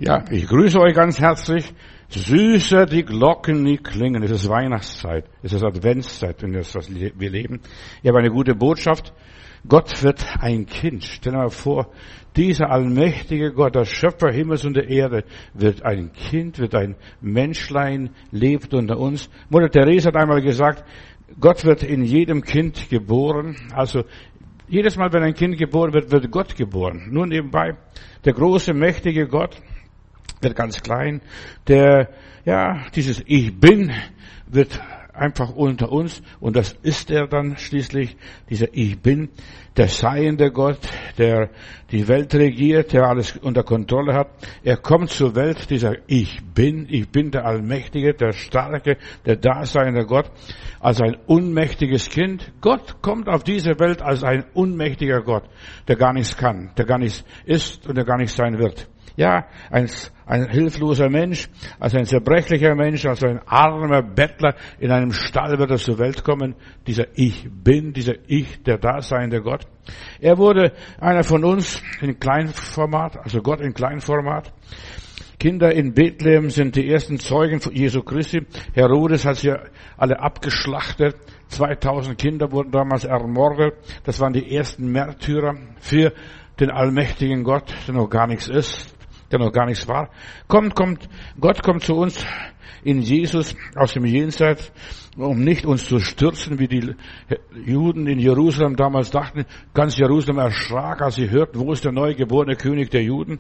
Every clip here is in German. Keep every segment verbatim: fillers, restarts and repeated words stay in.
Ja, ich grüße euch ganz herzlich. Süßer die Glocken nie klingen. Es ist Weihnachtszeit. Es ist Adventszeit, in der wir leben. Ich habe eine gute Botschaft. Gott wird ein Kind. Stell dir mal vor, dieser allmächtige Gott, der Schöpfer Himmels und der Erde, wird ein Kind, wird ein Menschlein, lebt unter uns. Mutter Teresa hat einmal gesagt, Gott wird in jedem Kind geboren. Also jedes Mal, wenn ein Kind geboren wird, wird Gott geboren. Nur nebenbei, der große, mächtige Gott wird ganz klein. Der, ja, dieses Ich Bin wird einfach unter uns. Und das ist er dann schließlich, dieser Ich Bin, der seiende Gott, der die Welt regiert, der alles unter Kontrolle hat. Er kommt zur Welt, dieser Ich Bin. Ich bin der Allmächtige, der Starke, der daseinende Gott, als ein unmächtiges Kind. Gott kommt auf diese Welt als ein unmächtiger Gott, der gar nichts kann, der gar nichts ist und der gar nichts sein wird. Ja, ein, ein hilfloser Mensch, als ein zerbrechlicher Mensch, als ein armer Bettler in einem Stall wird er zur Welt kommen. Dieser Ich Bin, dieser Ich, der Daseinende Gott. Er wurde einer von uns in Kleinformat, also Gott in Kleinformat. Kinder in Bethlehem sind die ersten Zeugen von Jesu Christi. Herodes hat sie alle abgeschlachtet. zweitausend Kinder wurden damals ermordet. Das waren die ersten Märtyrer für den allmächtigen Gott, der noch gar nichts ist, der noch gar nichts war. Kommt, kommt, Gott kommt zu uns in Jesus aus dem Jenseits, um nicht uns zu stürzen, wie die Juden in Jerusalem damals dachten. Ganz Jerusalem erschrak, als sie hörten, wo ist der neugeborene König der Juden.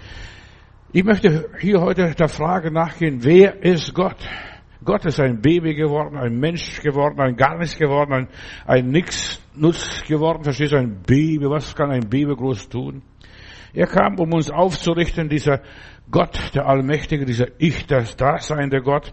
Ich möchte hier heute der Frage nachgehen, wer ist Gott? Gott ist ein Baby geworden, ein Mensch geworden, ein gar nichts geworden, ein, ein Nix-Nutz geworden. Verstehst du, ein Baby, was kann ein Baby groß tun? Er kam, um uns aufzurichten, dieser Gott, der Allmächtige, dieser Ich, das Daseinende Gott.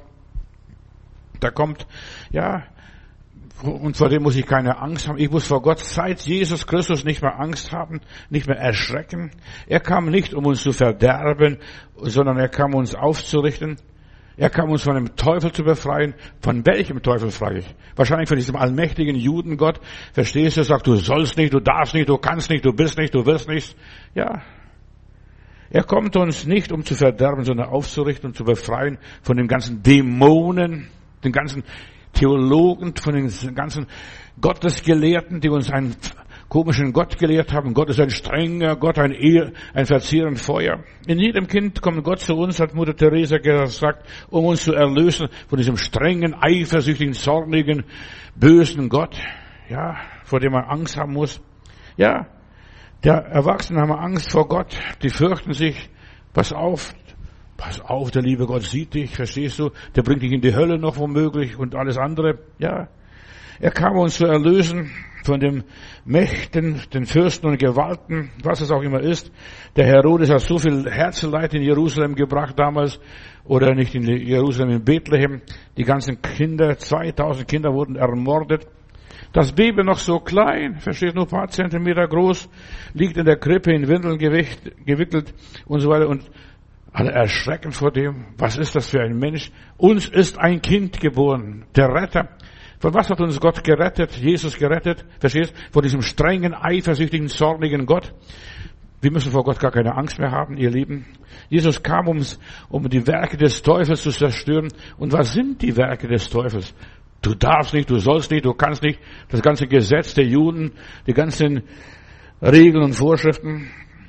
Da kommt, ja, und vor dem muss ich keine Angst haben. Ich muss vor Gott seit Jesus Christus nicht mehr Angst haben, nicht mehr erschrecken. Er kam nicht, um uns zu verderben, sondern er kam, uns aufzurichten. Er kam, uns von dem Teufel zu befreien. Von welchem Teufel, frage ich? Wahrscheinlich von diesem allmächtigen Judengott. Verstehst du? Sagt, du sollst nicht, du darfst nicht, du kannst nicht, du bist nicht, du wirst nicht. Ja. Er kommt uns nicht, um zu verderben, sondern aufzurichten und zu befreien von den ganzen Dämonen, den ganzen Theologen, von den ganzen Gottesgelehrten, die uns einen komischen Gott gelehrt haben. Gott ist ein strenger Gott, ein, Ehe, ein verzehrend Feuer. In jedem Kind kommt Gott zu uns, hat Mutter Teresa gesagt, um uns zu erlösen von diesem strengen, eifersüchtigen, zornigen, bösen Gott, ja, vor dem man Angst haben muss. Ja, der Erwachsenen haben Angst vor Gott, die fürchten sich, pass auf, pass auf, der liebe Gott sieht dich, verstehst du, der bringt dich in die Hölle noch womöglich und alles andere, ja. Er kam uns zu erlösen von den Mächten, den Fürsten und Gewalten, was es auch immer ist. Der Herodes hat so viel Herzeleid in Jerusalem gebracht damals, oder nicht in Jerusalem, in Bethlehem. Die ganzen Kinder, zweitausend Kinder wurden ermordet. Das Baby noch so klein, versteht, nur ein paar Zentimeter groß, liegt in der Krippe in Windeln gewickelt und so weiter. Und alle erschrecken vor dem. Was ist das für ein Mensch? Uns ist ein Kind geboren, der Retter. Von was hat uns Gott gerettet, Jesus gerettet? Verstehst? Von diesem strengen, eifersüchtigen, zornigen Gott. Wir müssen vor Gott gar keine Angst mehr haben, ihr Lieben. Jesus kam, um, um die Werke des Teufels zu zerstören. Und was sind die Werke des Teufels? Du darfst nicht, du sollst nicht, du kannst nicht. Das ganze Gesetz der Juden, die ganzen Regeln und Vorschriften.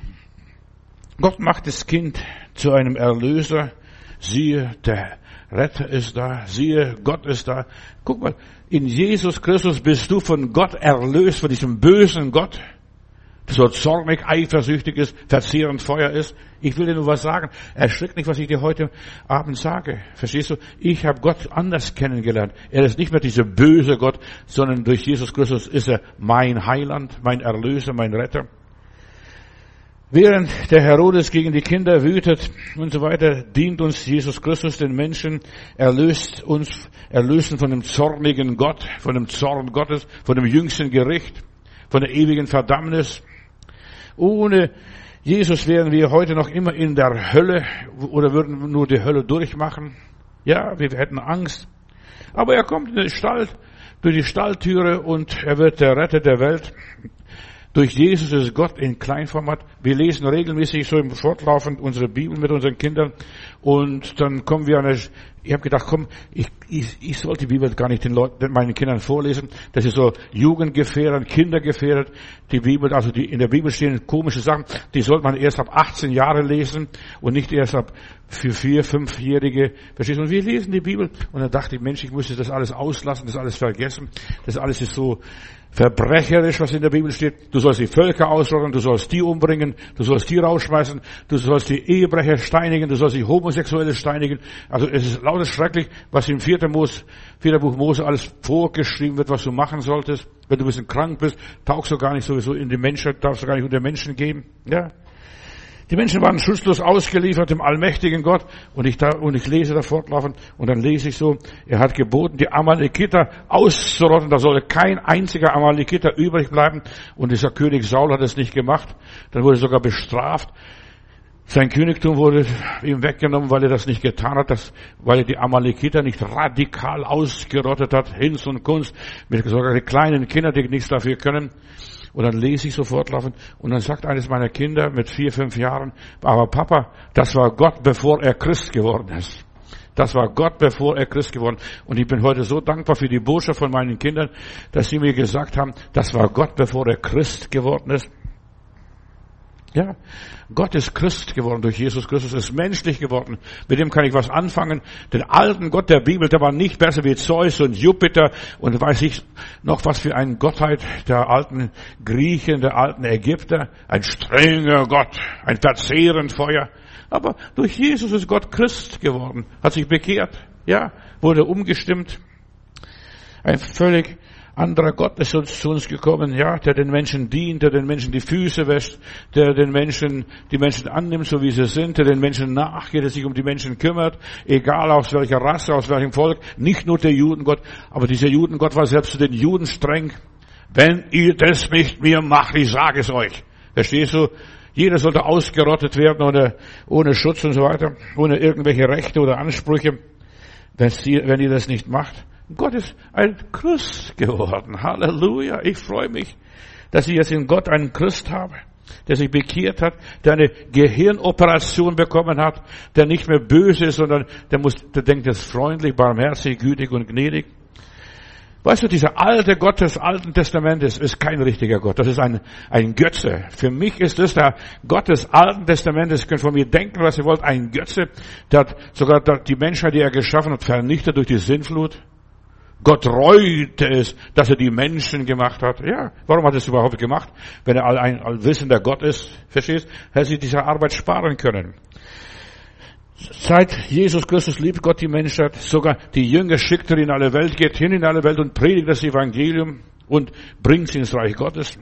Gott macht das Kind zu einem Erlöser. Siehe, der Retter ist da. Siehe, Gott ist da. Guck mal, in Jesus Christus bist du von Gott erlöst, von diesem bösen Gott, der so zornig, eifersüchtig ist, verzehrend Feuer ist. Ich will dir nur was sagen. Erschrick nicht, was ich dir heute Abend sage. Verstehst du? Ich habe Gott anders kennengelernt. Er ist nicht mehr dieser böse Gott, sondern durch Jesus Christus ist er mein Heiland, mein Erlöser, mein Retter. Während der Herodes gegen die Kinder wütet und so weiter, dient uns Jesus Christus, den Menschen, erlöst uns, erlösen von dem zornigen Gott, von dem Zorn Gottes, von dem jüngsten Gericht, von der ewigen Verdammnis. Ohne Jesus wären wir heute noch immer in der Hölle oder würden nur die Hölle durchmachen. Ja, wir hätten Angst. Aber er kommt in den Stall, durch die Stalltüre und er wird der Retter der Welt. Durch Jesus ist Gott in Kleinformat. Wir lesen regelmäßig so im Fortlaufend unsere Bibel mit unseren Kindern. Und dann kommen wir an eine, ich habe gedacht, komm, ich, ich, ich sollte die Bibel gar nicht den Leuten, meinen Kindern vorlesen. Das ist so jugendgefährdend, kindergefährdet. Die Bibel, also die, in der Bibel stehen komische Sachen, die sollte man erst ab achtzehn Jahre lesen und nicht erst ab für vier, fünfjährige. Verstehst du? Und wir lesen die Bibel. Und dann dachte ich, Mensch, ich müsste das alles auslassen, das alles vergessen. Das alles ist so verbrecherisch, was in der Bibel steht. Du sollst die Völker ausrotten, du sollst die umbringen, du sollst die rausschmeißen, du sollst die Ehebrecher steinigen, du sollst die Homosexuelle steinigen. Also es ist lauter schrecklich, was im vierten Mose, vierten Buch Mose alles vorgeschrieben wird, was du machen solltest. Wenn du ein bisschen krank bist, tauchst du gar nicht sowieso in die Menschheit, darfst du gar nicht unter Menschen geben. Ja. Die Menschen waren schutzlos ausgeliefert dem allmächtigen Gott. Und ich, da, und ich lese da fortlaufend. Und dann lese ich so, er hat geboten, die Amalekiter auszurotten. Da solle kein einziger Amalekiter übrig bleiben. Und dieser König Saul hat es nicht gemacht. Dann wurde er sogar bestraft. Sein Königtum wurde ihm weggenommen, weil er das nicht getan hat, dass, weil er die Amalekiter nicht radikal ausgerottet hat. Hinz und Kunst. Mit sogar die kleinen Kinder, die nichts dafür können. Und dann lese ich so fortlaufend und dann sagt eines meiner Kinder mit vier, fünf Jahren, aber Papa, das war Gott, bevor er Christ geworden ist. Das war Gott, bevor er Christ geworden ist. Und ich bin heute so dankbar für die Botschaft von meinen Kindern, dass sie mir gesagt haben, das war Gott, bevor er Christ geworden ist. Ja, Gott ist Christ geworden durch Jesus Christus, ist menschlich geworden. Mit dem kann ich was anfangen. Den alten Gott der Bibel, der war nicht besser wie Zeus und Jupiter und weiß ich noch was für eine Gottheit der alten Griechen, der alten Ägypter. Ein strenger Gott, ein verzehrend Feuer. Aber durch Jesus ist Gott Christ geworden, hat sich bekehrt, ja, wurde umgestimmt. Ein völlig anderer Gott ist uns, zu uns gekommen, ja, der den Menschen dient, der den Menschen die Füße wäscht, der den Menschen, die Menschen annimmt, so wie sie sind, der den Menschen nachgeht, der sich um die Menschen kümmert, egal aus welcher Rasse, aus welchem Volk, nicht nur der Judengott, aber dieser Judengott war selbst zu den Juden streng. Wenn ihr das nicht mehr macht, ich sage es euch. Verstehst du? Jeder sollte ausgerottet werden ohne, ohne Schutz und so weiter, ohne irgendwelche Rechte oder Ansprüche, wenn ihr das nicht macht. Gott ist ein Christ geworden. Halleluja. Ich freue mich, dass ich jetzt in Gott einen Christ habe, der sich bekehrt hat, der eine Gehirnoperation bekommen hat, der nicht mehr böse ist, sondern der muss, der denkt jetzt freundlich, barmherzig, gütig und gnädig. Weißt du, dieser alte Gott des Alten Testamentes ist kein richtiger Gott. Das ist ein, ein Götze. Für mich ist das der Gott des Alten Testamentes. Ihr könnt von mir denken, was ihr wollt. Ein Götze, der hat sogar die Menschheit, die er geschaffen hat, vernichtet durch die Sintflut. Gott reute es, dass er die Menschen gemacht hat. Ja, warum hat er es überhaupt gemacht? Wenn er ein allwissender Gott ist, verstehst? Hätte sich diese Arbeit sparen können. Seit Jesus Christus liebt Gott die Menschheit. Sogar die Jünger schickt er in alle Welt, geht hin in alle Welt und predigt das Evangelium und bringt sie ins Reich Gottes.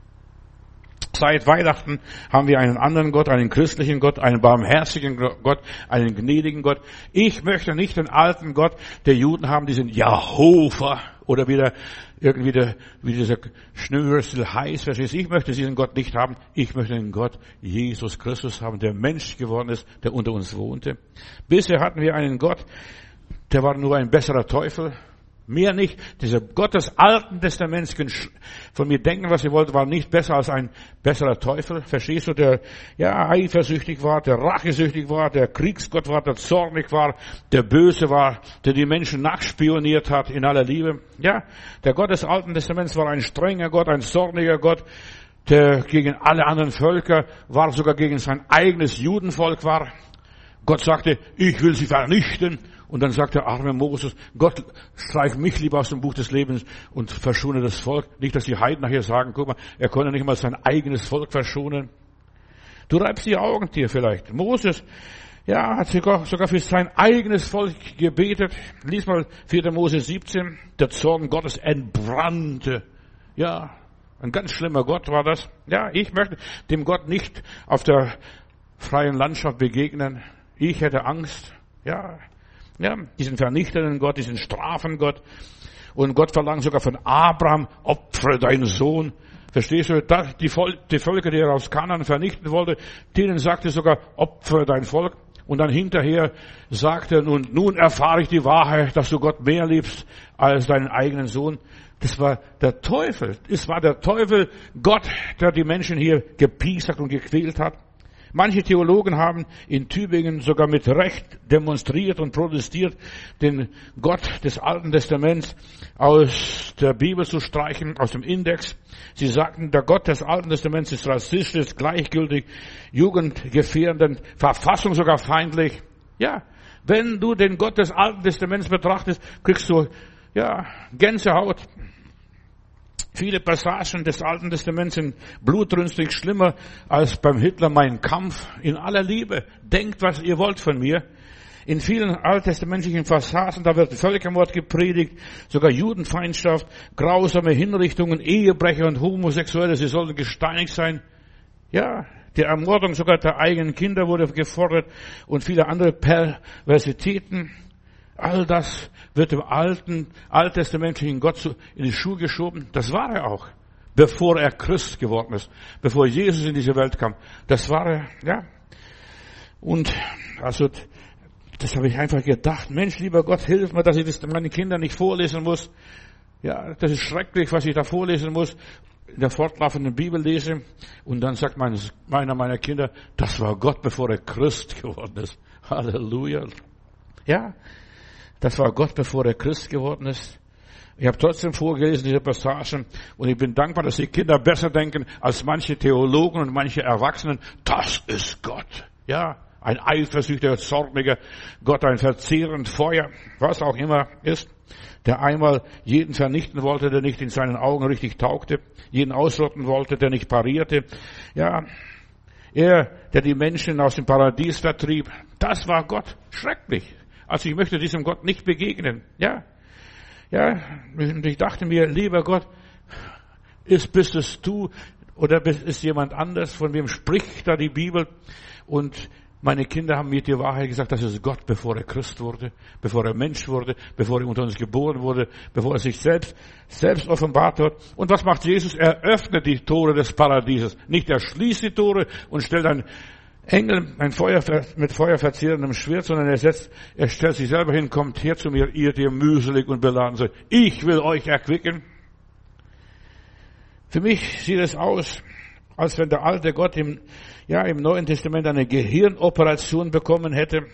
Seit Weihnachten haben wir einen anderen Gott, einen christlichen Gott, einen barmherzigen Gott, einen gnädigen Gott. Ich möchte nicht den alten Gott der Juden haben, diesen Jehova oder wieder irgendwie der, wie dieser Schnürsel heißt. Verstehst du? Ich möchte diesen Gott nicht haben. Ich möchte den Gott Jesus Christus haben, der Mensch geworden ist, der unter uns wohnte. Bisher hatten wir einen Gott, der war nur ein besserer Teufel. Mehr nicht. Dieser Gott des Alten Testaments, von mir denken, was ihr wollt, war nicht besser als ein besserer Teufel. Verstehst du, der ja eifersüchtig war, der rachesüchtig war, der Kriegsgott war, der zornig war, der böse war, der die Menschen nachspioniert hat in aller Liebe. Ja, der Gott des Alten Testaments war ein strenger Gott, ein zorniger Gott, der gegen alle anderen Völker war, sogar gegen sein eigenes Judenvolk war. Gott sagte, ich will sie vernichten. Und dann sagt der arme Moses, Gott, streich mich lieber aus dem Buch des Lebens und verschone das Volk. Nicht, dass die Heiden nachher sagen, guck mal, er konnte nicht mal sein eigenes Volk verschonen. Du reibst die Augen dir vielleicht. Moses, ja, hat sogar, sogar für sein eigenes Volk gebetet. Lies mal vierter Mose siebzehn. Der Zorn Gottes entbrannte. Ja, ein ganz schlimmer Gott war das. Ja, ich möchte dem Gott nicht auf der freien Landschaft begegnen. Ich hätte Angst. Ja, Ja, diesen vernichtenden Gott, diesen Strafengott. Und Gott verlangt sogar von Abraham, opfere deinen Sohn. Verstehst du? Die Völker, die er aus Kanaan vernichten wollte, denen sagte sogar, opfere dein Volk. Und dann hinterher sagte er, nun, nun erfahre ich die Wahrheit, dass du Gott mehr liebst als deinen eigenen Sohn. Das war der Teufel. Es war der Teufel, Gott, der die Menschen hier gepiesackt und gequält hat. Manche Theologen haben in Tübingen sogar mit Recht demonstriert und protestiert, den Gott des Alten Testaments aus der Bibel zu streichen, aus dem Index. Sie sagten, der Gott des Alten Testaments ist rassistisch, gleichgültig, jugendgefährdend, Verfassung sogar feindlich. Ja, wenn du den Gott des Alten Testaments betrachtest, kriegst du, ja, Gänsehaut. Viele Passagen des Alten Testaments sind blutrünstig schlimmer als beim Hitler Mein Kampf. In aller Liebe, denkt, was ihr wollt von mir. In vielen alttestamentlichen Passagen, da wird Völkermord gepredigt, sogar Judenfeindschaft, grausame Hinrichtungen, Ehebrecher und Homosexuelle, sie sollen gesteinigt sein. Ja, die Ermordung sogar der eigenen Kinder wurde gefordert und viele andere Perversitäten. All das wird dem alten, alttestamentlichen Gott in die Schuhe geschoben. Das war er auch, bevor er Christ geworden ist, bevor Jesus in diese Welt kam. Das war er, ja. Und also, das habe ich einfach gedacht. Mensch, lieber Gott, hilf mir, dass ich das meinen Kindern nicht vorlesen muss. Ja, das ist schrecklich, was ich da vorlesen muss, in der fortlaufenden Bibel lese. Und dann sagt mein, einer meiner Kinder, das war Gott, bevor er Christ geworden ist. Halleluja. Ja. Das war Gott, bevor er Christ geworden ist. Ich habe trotzdem vorgelesen, diese Passagen, und ich bin dankbar, dass die Kinder besser denken als manche Theologen und manche Erwachsenen. Das ist Gott. Ja, ein eifersüchtiger, zorniger Gott, ein verzehrend Feuer, was auch immer ist, der einmal jeden vernichten wollte, der nicht in seinen Augen richtig taugte, jeden ausrotten wollte, der nicht parierte. Ja, er, der die Menschen aus dem Paradies vertrieb, das war Gott. Schrecklich. Also ich möchte diesem Gott nicht begegnen. Ja, ja. Und ich dachte mir, lieber Gott, ist, bist es du oder ist jemand anders? Von wem spricht da die Bibel? Und meine Kinder haben mir die Wahrheit gesagt, das ist Gott, bevor er Christ wurde, bevor er Mensch wurde, bevor er unter uns geboren wurde, bevor er sich selbst, selbst offenbart hat. Und was macht Jesus? Er öffnet die Tore des Paradieses. Nicht er schließt die Tore und stellt ein Engel, ein Feuer mit Feuer verzehrendem Schwert, sondern er setzt, er stellt sich selber hin, kommt her zu mir, ihr, die ihr mühselig und beladen seid. Ich will euch erquicken. Für mich sieht es aus, als wenn der alte Gott im, ja, im Neuen Testament eine Gehirnoperation bekommen hätte.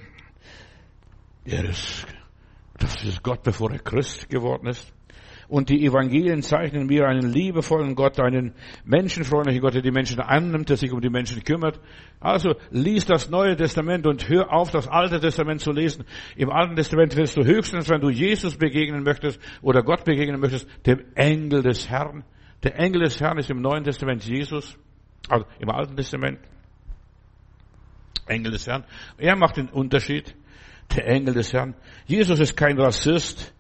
Er ist, das ist Gott, bevor er Christ geworden ist. Und die Evangelien zeichnen mir einen liebevollen Gott, einen menschenfreundlichen Gott, der die Menschen annimmt, der sich um die Menschen kümmert. Also lies das Neue Testament und hör auf, das Alte Testament zu lesen. Im Alten Testament wirst du höchstens, wenn du Jesus begegnen möchtest oder Gott begegnen möchtest, dem Engel des Herrn. Der Engel des Herrn ist im Neuen Testament Jesus, also im Alten Testament. Engel des Herrn. Er macht den Unterschied. Der Engel des Herrn. Jesus ist kein Rassist.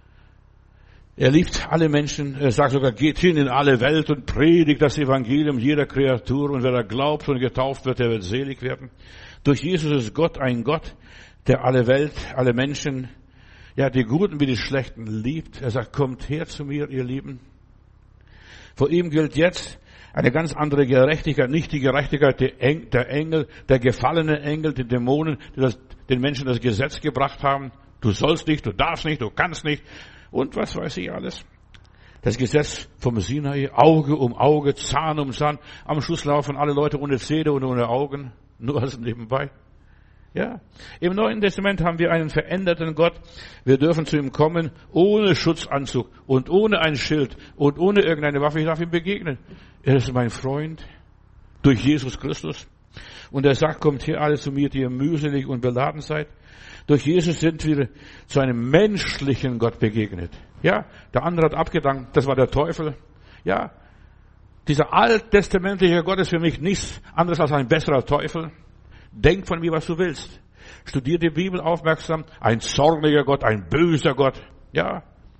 Er liebt alle Menschen. Er sagt sogar, geht hin in alle Welt und predigt das Evangelium jeder Kreatur. Und wer da glaubt und getauft wird, der wird selig werden. Durch Jesus ist Gott ein Gott, der alle Welt, alle Menschen, ja, die Guten wie die Schlechten liebt. Er sagt, kommt her zu mir, ihr Lieben. Vor ihm gilt jetzt eine ganz andere Gerechtigkeit, nicht die Gerechtigkeit der Engel, der gefallenen Engel, die Dämonen, die das, den Menschen das Gesetz gebracht haben. Du sollst nicht, du darfst nicht, du kannst nicht. Und was weiß ich alles. Das Gesetz vom Sinai, Auge um Auge, Zahn um Zahn. Am Schluss laufen alle Leute ohne Zähne und ohne Augen. Nur als nebenbei. Ja. Im Neuen Testament haben wir einen veränderten Gott. Wir dürfen zu ihm kommen ohne Schutzanzug und ohne ein Schild und ohne irgendeine Waffe. Ich darf ihm begegnen. Er ist mein Freund durch Jesus Christus. Und er sagt, kommt hier alle zu mir, die ihr mühselig und beladen seid. Durch Jesus sind wir zu einem menschlichen Gott begegnet. Ja, der andere hat abgedankt, das war der Teufel. Ja, dieser alttestamentliche Gott ist für mich nichts anderes als ein besserer Teufel. Denk von mir, was du willst. Studier die Bibel aufmerksam. Ein zorniger Gott, ein böser Gott. Ja,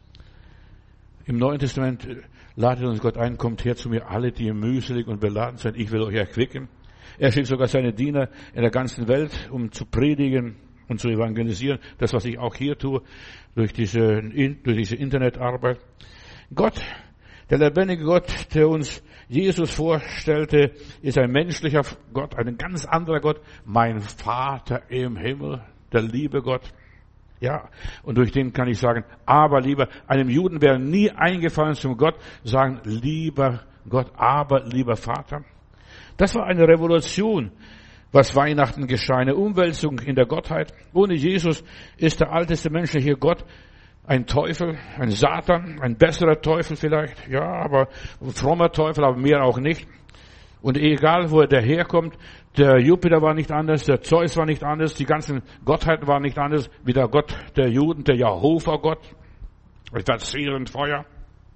im Neuen Testament ladet uns Gott ein, kommt her zu mir, alle, die ihr mühselig und beladen seid. Ich will euch erquicken. Er schickt sogar seine Diener in der ganzen Welt, um zu predigen und zu evangelisieren. Das, was ich auch hier tue, durch diese, durch diese Internetarbeit. Gott, der lebendige Gott, der uns Jesus vorstellte, ist ein menschlicher Gott, ein ganz anderer Gott. Mein Vater im Himmel, der liebe Gott. Ja, und durch den kann ich sagen, aber lieber, einem Juden wäre nie eingefallen zum Gott, sagen, lieber Gott, aber lieber Vater. Das war eine Revolution, was Weihnachten geschah, eine Umwälzung in der Gottheit. Ohne Jesus ist der älteste menschliche Gott ein Teufel, ein Satan, ein besserer Teufel vielleicht, ja, aber frommer Teufel, aber mehr auch nicht. Und egal, wo er daherkommt, der Jupiter war nicht anders, der Zeus war nicht anders, die ganzen Gottheiten waren nicht anders, wie der Gott der Juden, der Jehova-Gott, verzehrend Feuer.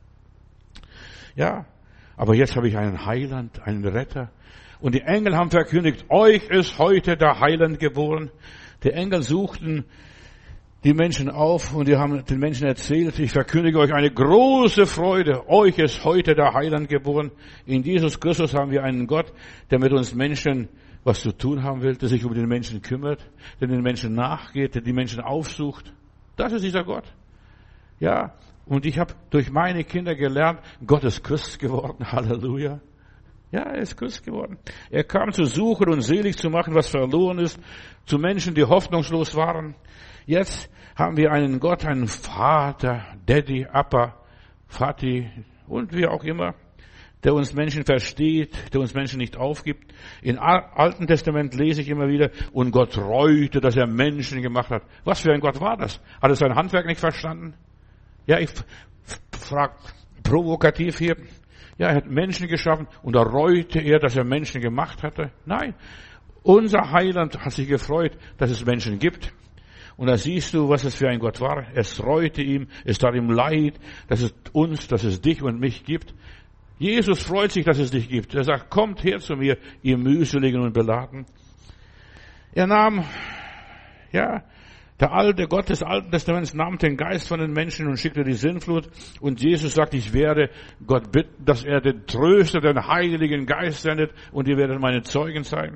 Ja, aber jetzt habe ich einen Heiland, einen Retter. Und die Engel haben verkündigt, euch ist heute der Heiland geboren. Die Engel suchten die Menschen auf und die haben den Menschen erzählt, ich verkündige euch eine große Freude, euch ist heute der Heiland geboren. In Jesus Christus haben wir einen Gott, der mit uns Menschen was zu tun haben will, der sich um den Menschen kümmert, der den Menschen nachgeht, der die Menschen aufsucht. Das ist dieser Gott. Ja, und ich habe durch meine Kinder gelernt, Gott ist Christ geworden, Halleluja. Ja, er ist Christ geworden. Er kam zu suchen und selig zu machen, was verloren ist, zu Menschen, die hoffnungslos waren. Jetzt haben wir einen Gott, einen Vater, Daddy, Appa, Vati und wie auch immer, der uns Menschen versteht, der uns Menschen nicht aufgibt. Im Alten Testament lese ich immer wieder, und Gott reute, dass er Menschen gemacht hat. Was für ein Gott war das? Hat er sein Handwerk nicht verstanden? Ja, ich frage provokativ hier. Ja, er hat Menschen geschaffen und da reute er, dass er Menschen gemacht hatte. Nein, unser Heiland hat sich gefreut, dass es Menschen gibt. Und da siehst du, was es für ein Gott war. Es reute ihm, es tat ihm leid, dass es uns, dass es dich und mich gibt. Jesus freut sich, dass es dich gibt. Er sagt, kommt her zu mir, ihr mühseligen und beladen. Er nahm, ja, der alte Gott des Alten Testaments nahm den Geist von den Menschen und schickte die Sintflut. Und Jesus sagt, ich werde Gott bitten, dass er den Tröster, den Heiligen Geist sendet und ihr werdet meine Zeugen sein.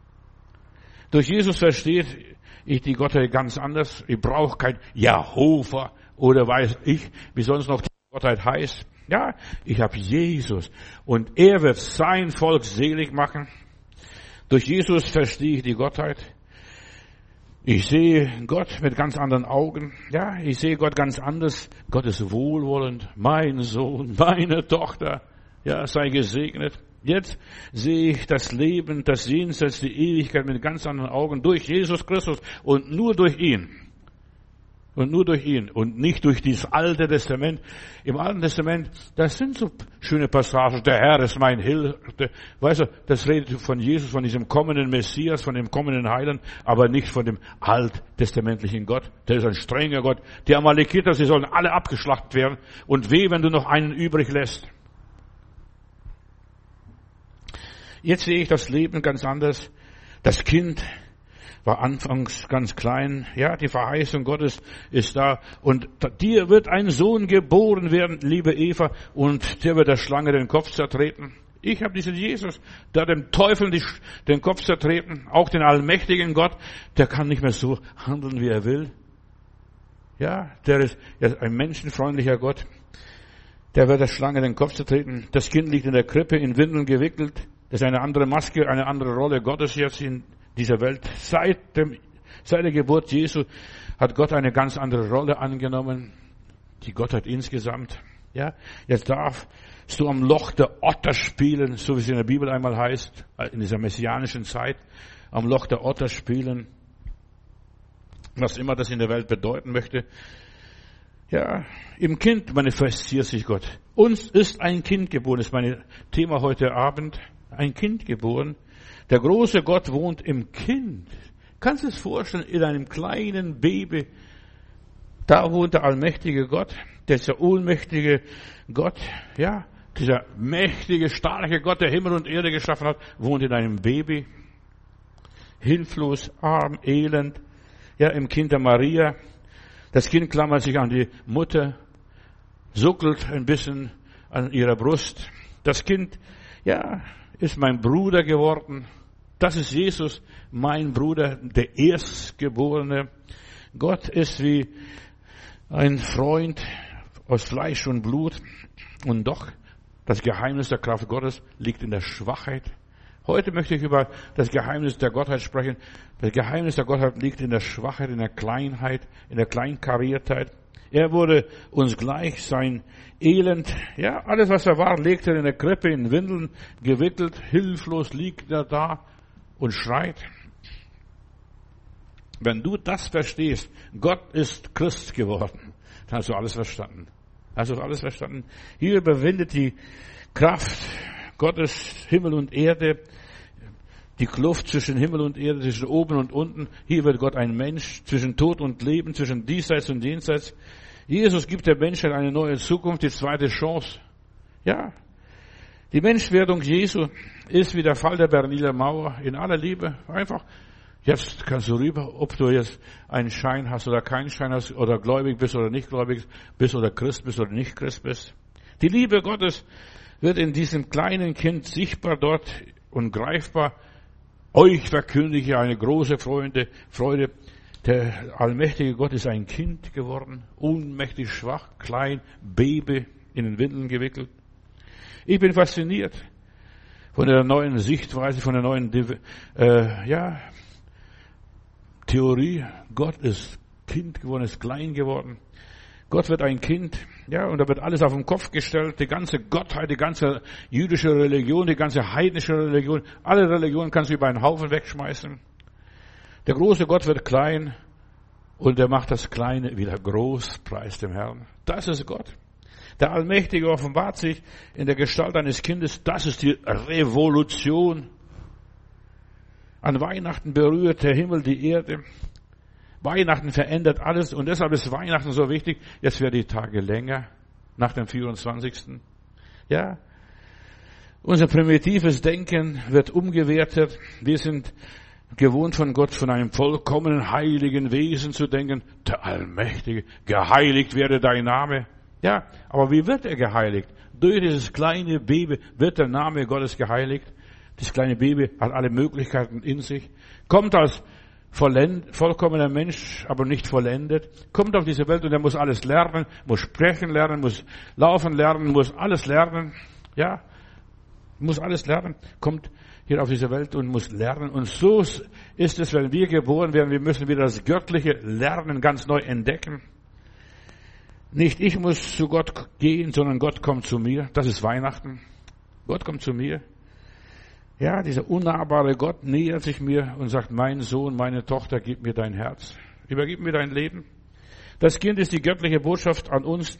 Durch Jesus versteht ich die Gottheit ganz anders. Ich brauche kein Jehova oder weiß ich, wie sonst noch die Gottheit heißt. Ja, ich habe Jesus und er wird sein Volk selig machen. Durch Jesus verstehe ich die Gottheit. Ich sehe Gott mit ganz anderen Augen. Ja, ich sehe Gott ganz anders. Gott ist wohlwollend. Mein Sohn, meine Tochter, ja, sei gesegnet. Jetzt sehe ich das Leben, das Jenseits, die Ewigkeit mit ganz anderen Augen durch Jesus Christus und nur durch ihn. Und nur durch ihn und nicht durch dieses Alte Testament. Im Alten Testament, das sind so schöne Passagen. Der Herr ist mein Hirte. Weißt du, das redet von Jesus, von diesem kommenden Messias, von dem kommenden Heiland, aber nicht von dem alttestamentlichen Gott. Der ist ein strenger Gott. Die Amalekiter, sie sollen alle abgeschlachtet werden. Und weh, wenn du noch einen übrig lässt. Jetzt sehe ich das Leben ganz anders. Das Kind war anfangs ganz klein. Ja, die Verheißung Gottes ist da. Und dir wird ein Sohn geboren werden, liebe Eva, und der wird der Schlange den Kopf zertreten. Ich habe diesen Jesus, der dem Teufel den Kopf zertreten, auch den allmächtigen Gott, der kann nicht mehr so handeln, wie er will. Ja, der ist ein menschenfreundlicher Gott. Der wird der Schlange den Kopf zertreten. Das Kind liegt in der Krippe, in Windeln gewickelt. Das ist eine andere Maske, eine andere Rolle Gottes jetzt in dieser Welt. Seit dem, seit der Geburt Jesu hat Gott eine ganz andere Rolle angenommen. Die Gottheit insgesamt. Ja, jetzt darfst du am Loch der Otter spielen, so wie es in der Bibel einmal heißt, in dieser messianischen Zeit. Am Loch der Otter spielen. Was immer das in der Welt bedeuten möchte. Ja, im Kind manifestiert sich Gott. Uns ist ein Kind geboren, das ist mein Thema heute Abend. Ein Kind geboren. Der große Gott wohnt im Kind. Kannst du es vorstellen, in einem kleinen Baby, da wohnt der allmächtige Gott, dieser ohnmächtige Gott, ja, dieser mächtige, starke Gott, der Himmel und Erde geschaffen hat, wohnt in einem Baby. Hilflos, arm, elend, ja, im Kind der Maria. Das Kind klammert sich an die Mutter, suckelt ein bisschen an ihrer Brust. Das Kind, ja, ist mein Bruder geworden. Das ist Jesus, mein Bruder, der Erstgeborene. Gott ist wie ein Freund aus Fleisch und Blut. Und doch, das Geheimnis der Kraft Gottes liegt in der Schwachheit. Heute möchte ich über das Geheimnis der Gottheit sprechen. Das Geheimnis der Gottheit liegt in der Schwachheit, in der Kleinheit, in der Kleinkariertheit. Er wurde uns gleich, sein Elend, ja, alles was er war, legte er in der Krippe, in Windeln gewickelt, hilflos liegt er da und schreit. Wenn du das verstehst, Gott ist Christ geworden, dann hast du alles verstanden. Hast du alles verstanden? Hier überwindet die Kraft Gottes Himmel und Erde, die Kluft zwischen Himmel und Erde, zwischen oben und unten. Hier wird Gott ein Mensch, zwischen Tod und Leben, zwischen diesseits und jenseits. Jesus gibt der Menschheit eine neue Zukunft, die zweite Chance. Ja, die Menschwerdung Jesu ist wie der Fall der Berliner Mauer in aller Liebe. Einfach, jetzt kannst du rüber, ob du jetzt einen Schein hast oder keinen Schein hast, oder gläubig bist oder nicht gläubig bist, oder Christ bist oder nicht Christ bist. Die Liebe Gottes wird in diesem kleinen Kind sichtbar dort und greifbar. Euch verkündige ich eine große Freude, Freude. Der allmächtige Gott ist ein Kind geworden, unmächtig schwach, klein, Baby, in den Windeln gewickelt. Ich bin fasziniert von der neuen Sichtweise, von der neuen äh, ja, Theorie. Gott ist Kind geworden, ist klein geworden. Gott wird ein Kind, ja, und da wird alles auf den Kopf gestellt, die ganze Gottheit, die ganze jüdische Religion, die ganze heidnische Religion, alle Religionen kannst du über einen Haufen wegschmeißen. Der große Gott wird klein und er macht das Kleine wieder groß, preis dem Herrn. Das ist Gott. Der Allmächtige offenbart sich in der Gestalt eines Kindes. Das ist die Revolution. An Weihnachten berührt der Himmel die Erde. Weihnachten verändert alles und deshalb ist Weihnachten so wichtig. Jetzt werden die Tage länger nach dem vierundzwanzigsten Ja, unser primitives Denken wird umgewertet. Wir sind gewohnt von Gott, von einem vollkommenen, heiligen Wesen zu denken. Der Allmächtige, geheiligt werde dein Name. Ja, aber wie wird er geheiligt? Durch dieses kleine Baby wird der Name Gottes geheiligt. Das kleine Baby hat alle Möglichkeiten in sich. Kommt als vollend, vollkommener Mensch, aber nicht vollendet. Kommt auf diese Welt und er muss alles lernen, muss sprechen lernen, muss laufen lernen, muss alles lernen. Ja, muss alles lernen. Kommt hier auf diese Welt und muss lernen. Und so ist es, wenn wir geboren werden. Wir müssen wieder das göttliche Lernen ganz neu entdecken. Nicht ich muss zu Gott gehen, sondern Gott kommt zu mir. Das ist Weihnachten. Gott kommt zu mir. Ja, dieser unnahbare Gott nähert sich mir und sagt, mein Sohn, meine Tochter, gib mir dein Herz. Übergib mir dein Leben. Das Kind ist die göttliche Botschaft an uns.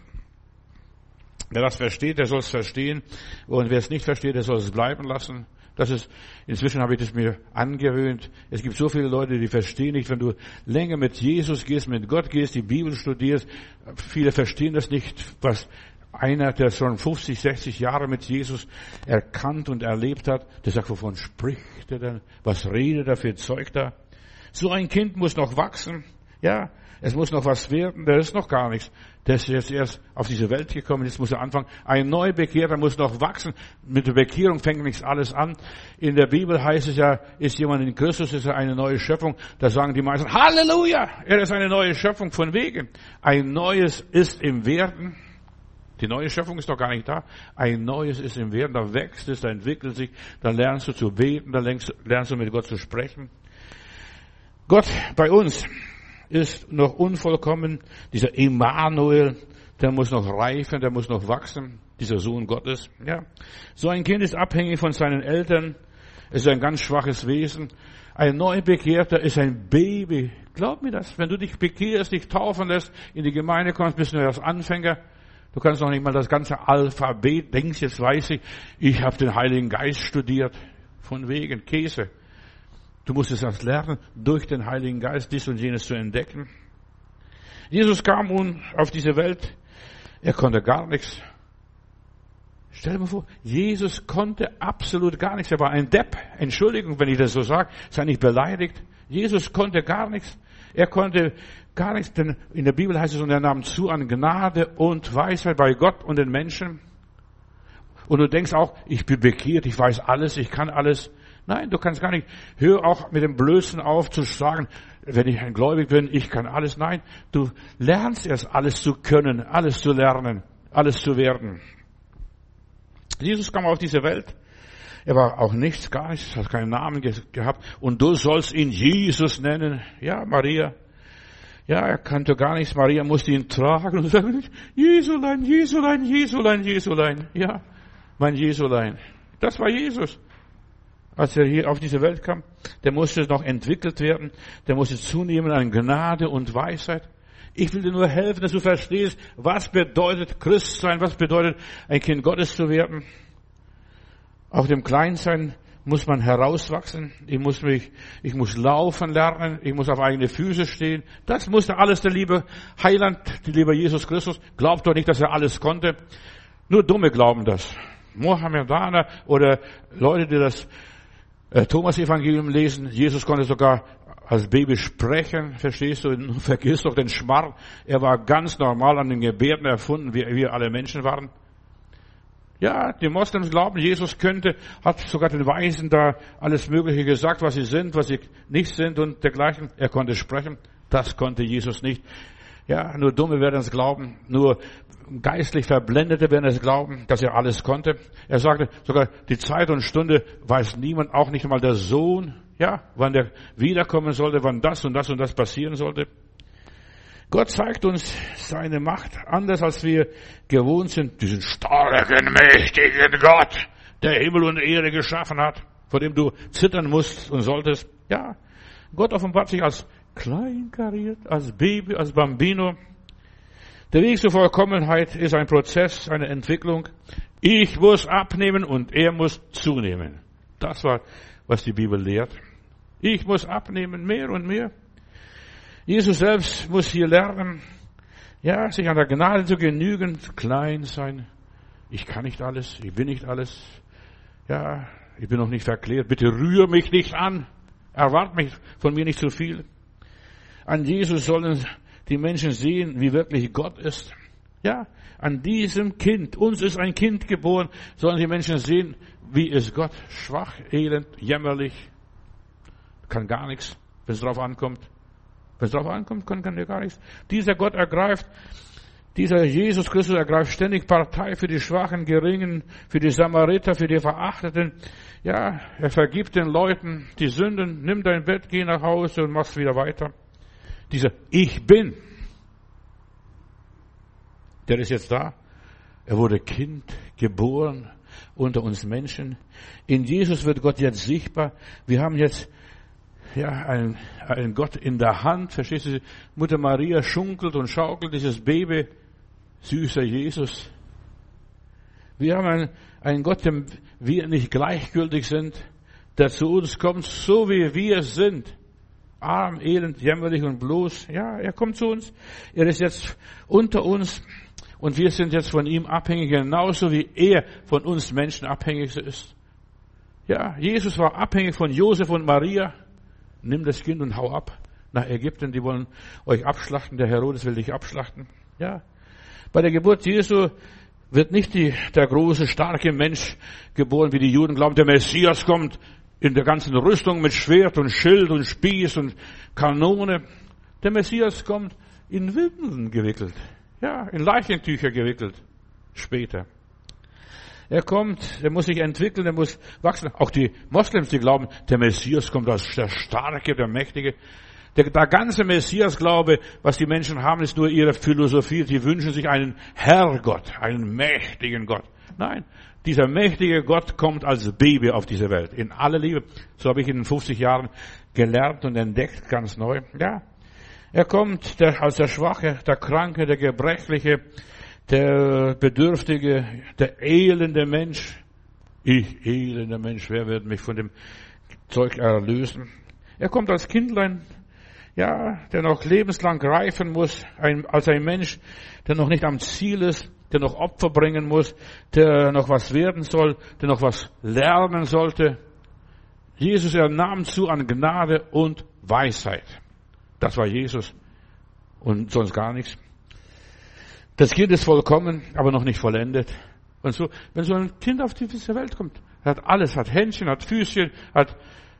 Wer das versteht, der soll es verstehen. Und wer es nicht versteht, der soll es bleiben lassen. Das ist, inzwischen habe ich das mir angewöhnt. Es gibt so viele Leute, die verstehen nicht, wenn du länger mit Jesus gehst, mit Gott gehst, die Bibel studierst. Viele verstehen das nicht, was einer, der schon fünfzig, sechzig Jahre mit Jesus erkannt und erlebt hat, der sagt, wovon spricht er denn? Was redet er für Zeug da? So ein Kind muss noch wachsen. Ja, es muss noch was werden. Der ist noch gar nichts. Der ist jetzt erst auf diese Welt gekommen. Jetzt muss er anfangen. Ein Neubekehrter muss noch wachsen. Mit der Bekehrung fängt nichts alles an. In der Bibel heißt es ja, ist jemand in Christus, ist er eine neue Schöpfung. Da sagen die meisten, Halleluja! Er ist eine neue Schöpfung von wegen. Ein Neues ist im Werden. Die neue Schöpfung ist doch gar nicht da. Ein Neues ist im Werden. Da wächst es, da entwickelt sich. Da lernst du zu beten, da lernst du mit Gott zu sprechen. Gott bei uns ist noch unvollkommen. Dieser Emmanuel, der muss noch reifen, der muss noch wachsen. Dieser Sohn Gottes. Ja. So ein Kind ist abhängig von seinen Eltern. Es ist ein ganz schwaches Wesen. Ein Neubekehrter ist ein Baby. Glaub mir das. Wenn du dich bekehrst, dich taufen lässt, in die Gemeinde kommst, bist du erst Anfänger. Du kannst noch nicht mal das ganze Alphabet, denkst, jetzt weiß ich, ich habe den Heiligen Geist studiert. Von wegen Käse. Du musst es erst lernen, durch den Heiligen Geist dies und jenes zu entdecken. Jesus kam nun auf diese Welt. Er konnte gar nichts. Stell dir mal vor, Jesus konnte absolut gar nichts. Er war ein Depp. Entschuldigung, wenn ich das so sage. Sei nicht beleidigt. Jesus konnte gar nichts. Er konnte gar nichts, denn in der Bibel heißt es, und er nahm zu an Gnade und Weisheit bei Gott und den Menschen. Und du denkst auch, ich bin bekehrt, ich weiß alles, ich kann alles. Nein, du kannst gar nicht. Hör auch mit dem Blödsinn auf zu sagen, wenn ich ein Gläubig bin, ich kann alles. Nein, du lernst erst alles zu können, alles zu lernen, alles zu werden. Jesus kam auf diese Welt. Er war auch nichts, gar nichts, hat keinen Namen ge- gehabt. Und du sollst ihn Jesus nennen. Ja, Maria. Ja, er kannte gar nichts. Maria musste ihn tragen und sagen, Jesulein, Jesulein, Jesulein, Jesulein. Ja, mein Jesulein. Das war Jesus. Als er hier auf diese Welt kam, der musste noch entwickelt werden. Der musste zunehmen an Gnade und Weisheit. Ich will dir nur helfen, dass du verstehst, was bedeutet Christ sein, was bedeutet ein Kind Gottes zu werden. Auf dem Kleinsein muss man herauswachsen. Ich muss mich, ich muss laufen lernen. Ich muss auf eigene Füße stehen. Das musste alles der liebe Heiland, der liebe Jesus Christus. Glaubt doch nicht, dass er alles konnte. Nur Dumme glauben das. Mohammedaner oder Leute, die das äh, Thomas-Evangelium lesen. Jesus konnte sogar als Baby sprechen. Verstehst du? Vergiss doch den Schmarrn. Er war ganz normal an den Gebärden erfunden, wie wir alle Menschen waren. Ja, die Moslems glauben, Jesus könnte, hat sogar den Weisen da alles Mögliche gesagt, was sie sind, was sie nicht sind und dergleichen. Er konnte sprechen. Das konnte Jesus nicht. Ja, nur Dumme werden es glauben. Nur geistlich Verblendete werden es glauben, dass er alles konnte. Er sagte sogar, die Zeit und Stunde weiß niemand, auch nicht einmal der Sohn. Ja, wann der wiederkommen sollte, wann das und das und das passieren sollte. Gott zeigt uns seine Macht anders, als wir gewohnt sind. Diesen starken, mächtigen Gott, der Himmel und Erde geschaffen hat, vor dem du zittern musst und solltest. Ja, Gott offenbart sich als kleinkariert, als Baby, als Bambino. Der Weg zur Vollkommenheit ist ein Prozess, eine Entwicklung. Ich muss abnehmen und er muss zunehmen. Das war, was die Bibel lehrt. Ich muss abnehmen, mehr und mehr. Jesus selbst muss hier lernen, ja, sich an der Gnade zu genügen, klein sein. Ich kann nicht alles, ich bin nicht alles. Ja, ich bin noch nicht verklärt. Bitte rühre mich nicht an. Erwarte mich von mir nicht zu viel. An Jesus sollen die Menschen sehen, wie wirklich Gott ist. Ja, an diesem Kind, uns ist ein Kind geboren, sollen die Menschen sehen, wie ist Gott. Schwach, elend, jämmerlich, kann gar nichts, wenn es drauf ankommt. Wenn es darauf ankommt, kann, kann er gar nichts. Dieser Gott ergreift, dieser Jesus Christus ergreift ständig Partei für die Schwachen, Geringen, für die Samariter, für die Verachteten. Ja, er vergibt den Leuten die Sünden, nimm dein Bett, geh nach Hause und mach's wieder weiter. Dieser Ich Bin, der ist jetzt da. Er wurde Kind, geboren unter uns Menschen. In Jesus wird Gott jetzt sichtbar. Wir haben jetzt ja, ein, ein Gott in der Hand, verstehst du? Mutter Maria schunkelt und schaukelt dieses Baby, süßer Jesus. Wir haben einen, einen Gott, dem wir nicht gleichgültig sind, der zu uns kommt, so wie wir sind. Arm, elend, jämmerlich und bloß. Ja, er kommt zu uns. Er ist jetzt unter uns und wir sind jetzt von ihm abhängig, genauso wie er von uns Menschen abhängig ist. Ja, Jesus war abhängig von Josef und Maria. Nimm das Kind und hau ab nach Ägypten. Die wollen euch abschlachten. Der Herodes will dich abschlachten. Ja. Bei der Geburt Jesu wird nicht die, der große, starke Mensch geboren, wie die Juden glauben. Der Messias kommt in der ganzen Rüstung mit Schwert und Schild und Spieß und Kanone. Der Messias kommt in Windeln gewickelt. Ja, in Leichentücher gewickelt. Später. Er kommt, er muss sich entwickeln, er muss wachsen. Auch die Moslems, die glauben, der Messias kommt als der Starke, der Mächtige. Der, der ganze Messias-Glaube, was die Menschen haben, ist nur ihre Philosophie. Sie wünschen sich einen Herrgott, einen mächtigen Gott. Nein, dieser mächtige Gott kommt als Baby auf diese Welt. In aller Liebe. So habe ich in den fünfzig Jahren gelernt und entdeckt, ganz neu. Ja, er kommt der, als der Schwache, der Kranke, der Gebrechliche, der Bedürftige, der elende Mensch. Ich, elender Mensch, wer wird mich von dem Zeug erlösen? Er kommt als Kindlein, ja, der noch lebenslang reifen muss, ein, als ein Mensch, der noch nicht am Ziel ist, der noch Opfer bringen muss, der noch was werden soll, der noch was lernen sollte. Jesus, er nahm zu an Gnade und Weisheit. Das war Jesus und sonst gar nichts. Das Kind ist vollkommen, aber noch nicht vollendet. Und so, wenn so ein Kind auf diese Welt kommt, hat alles, hat Händchen, hat Füßchen, hat,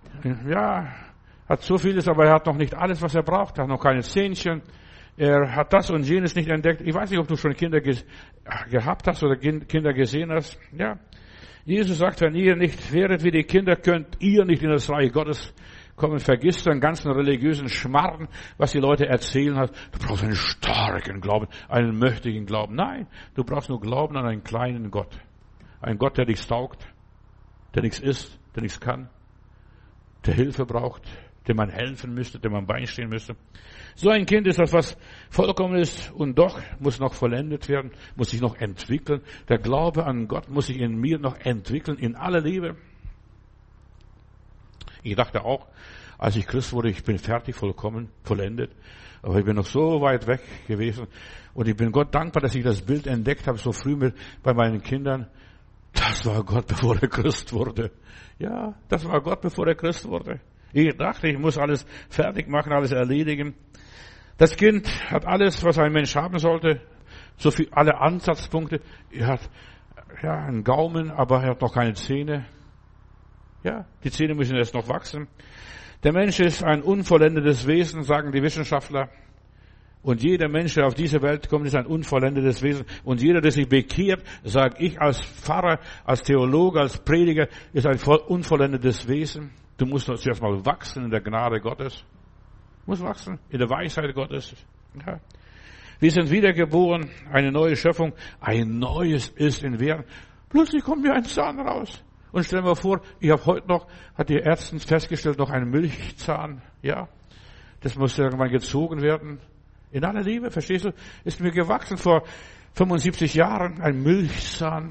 ja, hat so vieles, aber er hat noch nicht alles, was er braucht. Er hat noch keine Zähnchen. Er hat das und jenes nicht entdeckt. Ich weiß nicht, ob du schon Kinder ge- gehabt hast oder Kinder gesehen hast. Ja, Jesus sagt, wenn ihr nicht wäret wie die Kinder, könnt ihr nicht in das Reich Gottes kommen. Vergiss den ganzen religiösen Schmarrn, was die Leute erzählen hat. Du brauchst einen starken Glauben, einen mächtigen Glauben. Nein, du brauchst nur Glauben an einen kleinen Gott. Einen Gott, der nichts taugt, der nichts ist, der nichts kann, der Hilfe braucht, dem man helfen müsste, dem man beistehen müsste. So ein Kind ist das, was vollkommen ist und doch muss noch vollendet werden, muss sich noch entwickeln. Der Glaube an Gott muss sich in mir noch entwickeln, in aller Liebe. Ich dachte auch, als ich Christ wurde, ich bin fertig, vollkommen, vollendet. Aber ich bin noch so weit weg gewesen. Und ich bin Gott dankbar, dass ich das Bild entdeckt habe, so früh mit, bei meinen Kindern. Das war Gott, bevor er Christ wurde. Ja, das war Gott, bevor er Christ wurde. Ich dachte, ich muss alles fertig machen, alles erledigen. Das Kind hat alles, was ein Mensch haben sollte. So viel, alle Ansatzpunkte. Er hat, ja, einen Gaumen, aber er hat noch keine Zähne. Ja, die Zähne müssen erst noch wachsen. Der Mensch ist ein unvollendetes Wesen, sagen die Wissenschaftler. Und jeder Mensch, der auf diese Welt kommt, ist ein unvollendetes Wesen. Und jeder, der sich bekehrt, sage ich als Pfarrer, als Theologe, als Prediger, ist ein unvollendetes Wesen. Du musst zuerst mal wachsen in der Gnade Gottes. Du musst wachsen in der Weisheit Gottes. Ja. Wir sind wiedergeboren, eine neue Schöpfung. Ein neues ist in Werden. Plötzlich kommt mir ein Zahn raus. Und stell mir vor, ich habe heute noch, hat die Ärzte festgestellt, noch einen Milchzahn. Ja, das muss irgendwann gezogen werden. In aller Liebe, verstehst du? Ist mir gewachsen vor fünfundsiebzig Jahren, ein Milchzahn.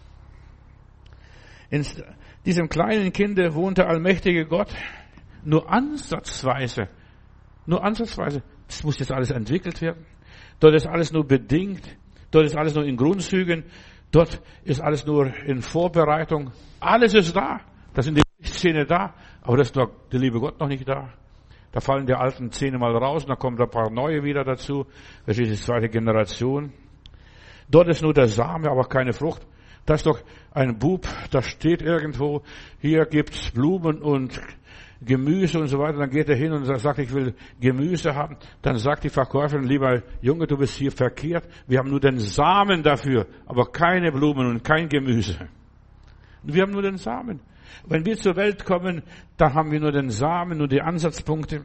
In diesem kleinen Kinde wohnt der allmächtige Gott. Nur ansatzweise, nur ansatzweise. Das muss jetzt alles entwickelt werden. Dort ist alles nur bedingt. Dort ist alles nur in Grundzügen. Dort ist alles nur in Vorbereitung. Alles ist da. Da sind die Zähne da. Aber das ist doch der liebe Gott noch nicht da. Da fallen die alten Zähne mal raus und dann kommen ein paar neue wieder dazu. Das ist die zweite Generation. Dort ist nur der Same, aber keine Frucht. Da ist doch ein Bub, da steht irgendwo, hier gibt's Blumen und Gemüse und so weiter. Dann geht er hin und sagt, ich will Gemüse haben. Dann sagt die Verkäuferin, lieber Junge, du bist hier verkehrt. Wir haben nur den Samen dafür, aber keine Blumen und kein Gemüse. Wir haben nur den Samen. Wenn wir zur Welt kommen, dann haben wir nur den Samen, nur die Ansatzpunkte.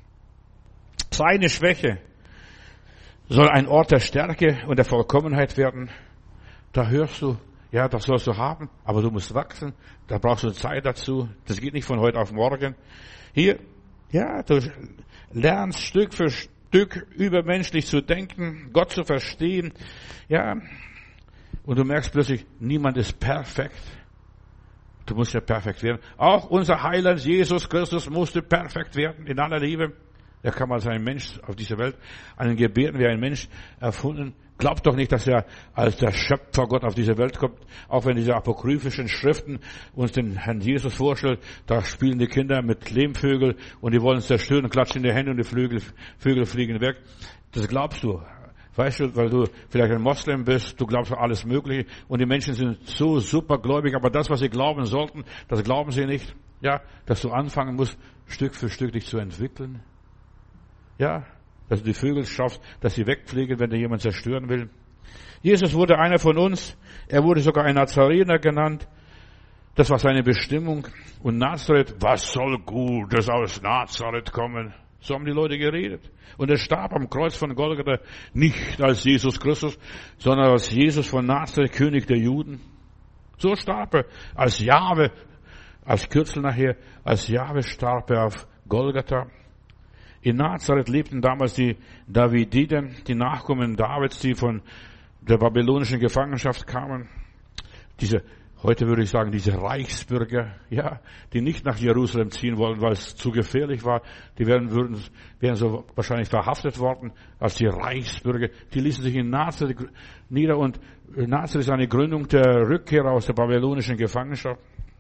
Seine Schwäche soll ein Ort der Stärke und der Vollkommenheit werden. Da hörst du, ja, das sollst du haben, aber du musst wachsen. Da brauchst du Zeit dazu. Das geht nicht von heute auf morgen. Hier, ja, du lernst Stück für Stück übermenschlich zu denken, Gott zu verstehen. Ja, und du merkst plötzlich, niemand ist perfekt. Du musst ja perfekt werden. Auch unser Heiland Jesus Christus musste perfekt werden in aller Liebe. Er kam als ein Mensch auf diese Welt, einen Gebärden wie ein Mensch erfunden. Glaubt doch nicht, dass er als der Schöpfer Gott auf diese Welt kommt. Auch wenn diese apokryphischen Schriften uns den Herrn Jesus vorstellen, da spielen die Kinder mit Lehmvögel und die wollen es zerstören und klatschen in die Hände und die Vögel, Vögel fliegen weg. Das glaubst du. Weißt du, weil du vielleicht ein Moslem bist, du glaubst an alles Mögliche und die Menschen sind so supergläubig, aber das, was sie glauben sollten, das glauben sie nicht. Ja, dass du anfangen musst, Stück für Stück dich zu entwickeln. Ja, dass du die Vögel schaffst, dass sie wegfliegen, wenn dir jemand zerstören will. Jesus wurde einer von uns. Er wurde sogar ein Nazarener genannt. Das war seine Bestimmung. Und Nazareth, was soll Gutes aus Nazareth kommen? So haben die Leute geredet. Und er starb am Kreuz von Golgatha nicht als Jesus Christus, sondern als Jesus von Nazareth, König der Juden. So starb er als Jahwe, als Kürzel nachher, als Jahwe starb er auf Golgatha. In Nazareth lebten damals die Daviditen, die Nachkommen Davids, die von der babylonischen Gefangenschaft kamen. Diese, heute würde ich sagen, diese Reichsbürger, ja, die nicht nach Jerusalem ziehen wollten, weil es zu gefährlich war. Die wären, würden, wären so wahrscheinlich verhaftet worden als die Reichsbürger. Die ließen sich in Nazareth nieder und Nazareth ist eine Gründung der Rückkehr aus der babylonischen Gefangenschaft.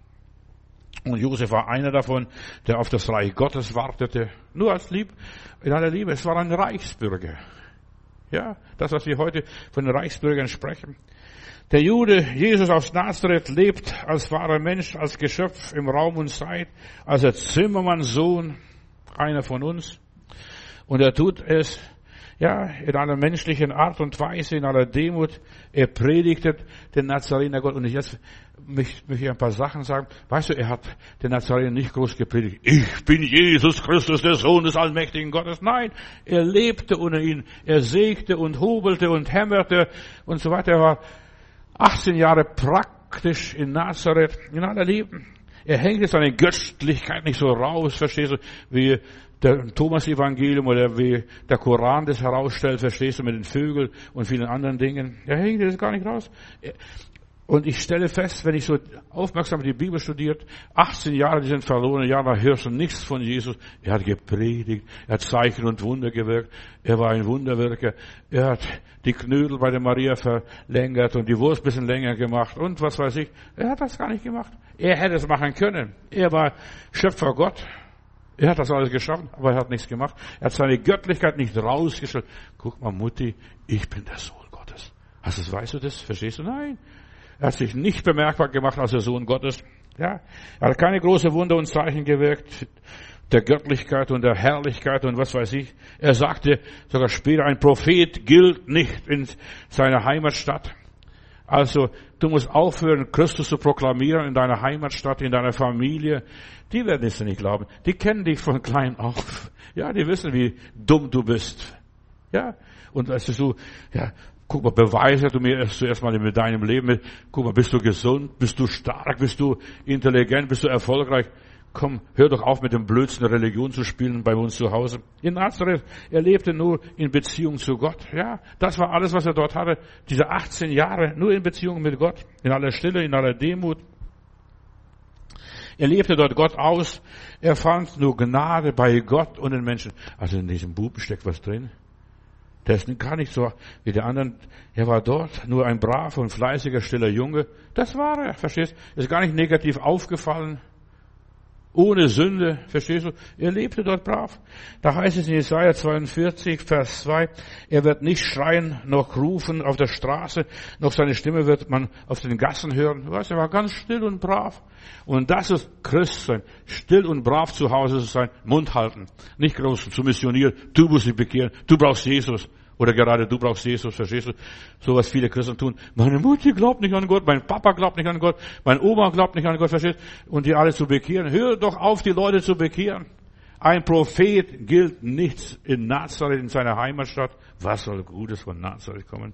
Und Josef war einer davon, der auf das Reich Gottes wartete. Nur als Lieb, in aller Liebe. Es war ein Reichsbürger. Ja, das, was wir heute von den Reichsbürgern sprechen. Der Jude, Jesus aus Nazareth, lebt als wahrer Mensch, als Geschöpf im Raum und Zeit, als ein Zimmermannssohn, einer von uns. Und er tut es ja, in einer menschlichen Art und Weise, in aller Demut. Er predigte den Nazarener Gott. Und jetzt möchte ich ein paar Sachen sagen. Weißt du, er hat den Nazarener nicht groß gepredigt. Ich bin Jesus Christus, der Sohn des allmächtigen Gottes. Nein, er lebte unter ihnen. Er sägte und hubelte und hämmerte und so weiter. Er war achtzehn Jahre praktisch in Nazareth, in aller Leben. Er hängte seine Göttlichkeit nicht so raus, verstehst du, wie der Thomas-Evangelium oder wie der Koran das herausstellt, verstehst du, mit den Vögeln und vielen anderen Dingen. Er hängte das gar nicht raus. Und ich stelle fest, wenn ich so aufmerksam die Bibel studiert, achtzehn Jahre, die sind verlorene Jahre, da hörst du nichts von Jesus. Er hat gepredigt, er hat Zeichen und Wunder gewirkt, er war ein Wunderwirker, er hat die Knödel bei der Maria verlängert und die Wurst ein bisschen länger gemacht und was weiß ich. Er hat das gar nicht gemacht. Er hätte es machen können. Er war Schöpfer Gott. Er hat das alles geschaffen, aber er hat nichts gemacht. Er hat seine Göttlichkeit nicht rausgestellt. Guck mal, Mutti, ich bin der Sohn Gottes. Hast du, weißt du das? Verstehst du? Nein. Er hat sich nicht bemerkbar gemacht als der Sohn Gottes. Ja. Er hat keine großen Wunder und Zeichen gewirkt der Göttlichkeit und der Herrlichkeit und was weiß ich. Er sagte sogar später, ein Prophet gilt nicht in seiner Heimatstadt. Also, du musst aufhören, Christus zu proklamieren in deiner Heimatstadt, in deiner Familie. Die werden es nicht glauben. Die kennen dich von klein auf. Ja, die wissen, wie dumm du bist. Ja. Und als du, ja, guck mal, beweise du mir erst zuerst mal mit deinem Leben. Guck mal, bist du gesund? Bist du stark? Bist du intelligent? Bist du erfolgreich? Komm, hör doch auf mit dem Blödsinn der Religion zu spielen bei uns zu Hause. In Nazareth, er lebte nur in Beziehung zu Gott. Ja, das war alles, was er dort hatte. Diese achtzehn Jahre, nur in Beziehung mit Gott. In aller Stille, in aller Demut. Er lebte dort Gott aus. Er fand nur Gnade bei Gott und den Menschen. Also in diesem Buben steckt was drin. Der ist gar nicht so wie der anderen. Er war dort nur ein braver und fleißiger, stiller Junge. Das war er, verstehst du? Ist gar nicht negativ aufgefallen. Ohne Sünde, verstehst du? Er lebte dort brav. Da heißt es in Jesaja zweiundvierzig, Vers zwei, er wird nicht schreien, noch rufen auf der Straße, noch seine Stimme wird man auf den Gassen hören. Weißt du, er war ganz still und brav. Und das ist Christsein. Still und brav zu Hause zu sein, Mund halten. Nicht groß zu missionieren, du musst dich bekehren, du brauchst Jesus. Oder gerade du brauchst Jesus, verstehst du? So was viele Christen tun. Meine Mutter glaubt nicht an Gott, mein Papa glaubt nicht an Gott, mein Oma glaubt nicht an Gott, verstehst du? Und die alle zu bekehren. Hör doch auf, die Leute zu bekehren. Ein Prophet gilt nichts in Nazareth, in seiner Heimatstadt. Was soll Gutes von Nazareth kommen?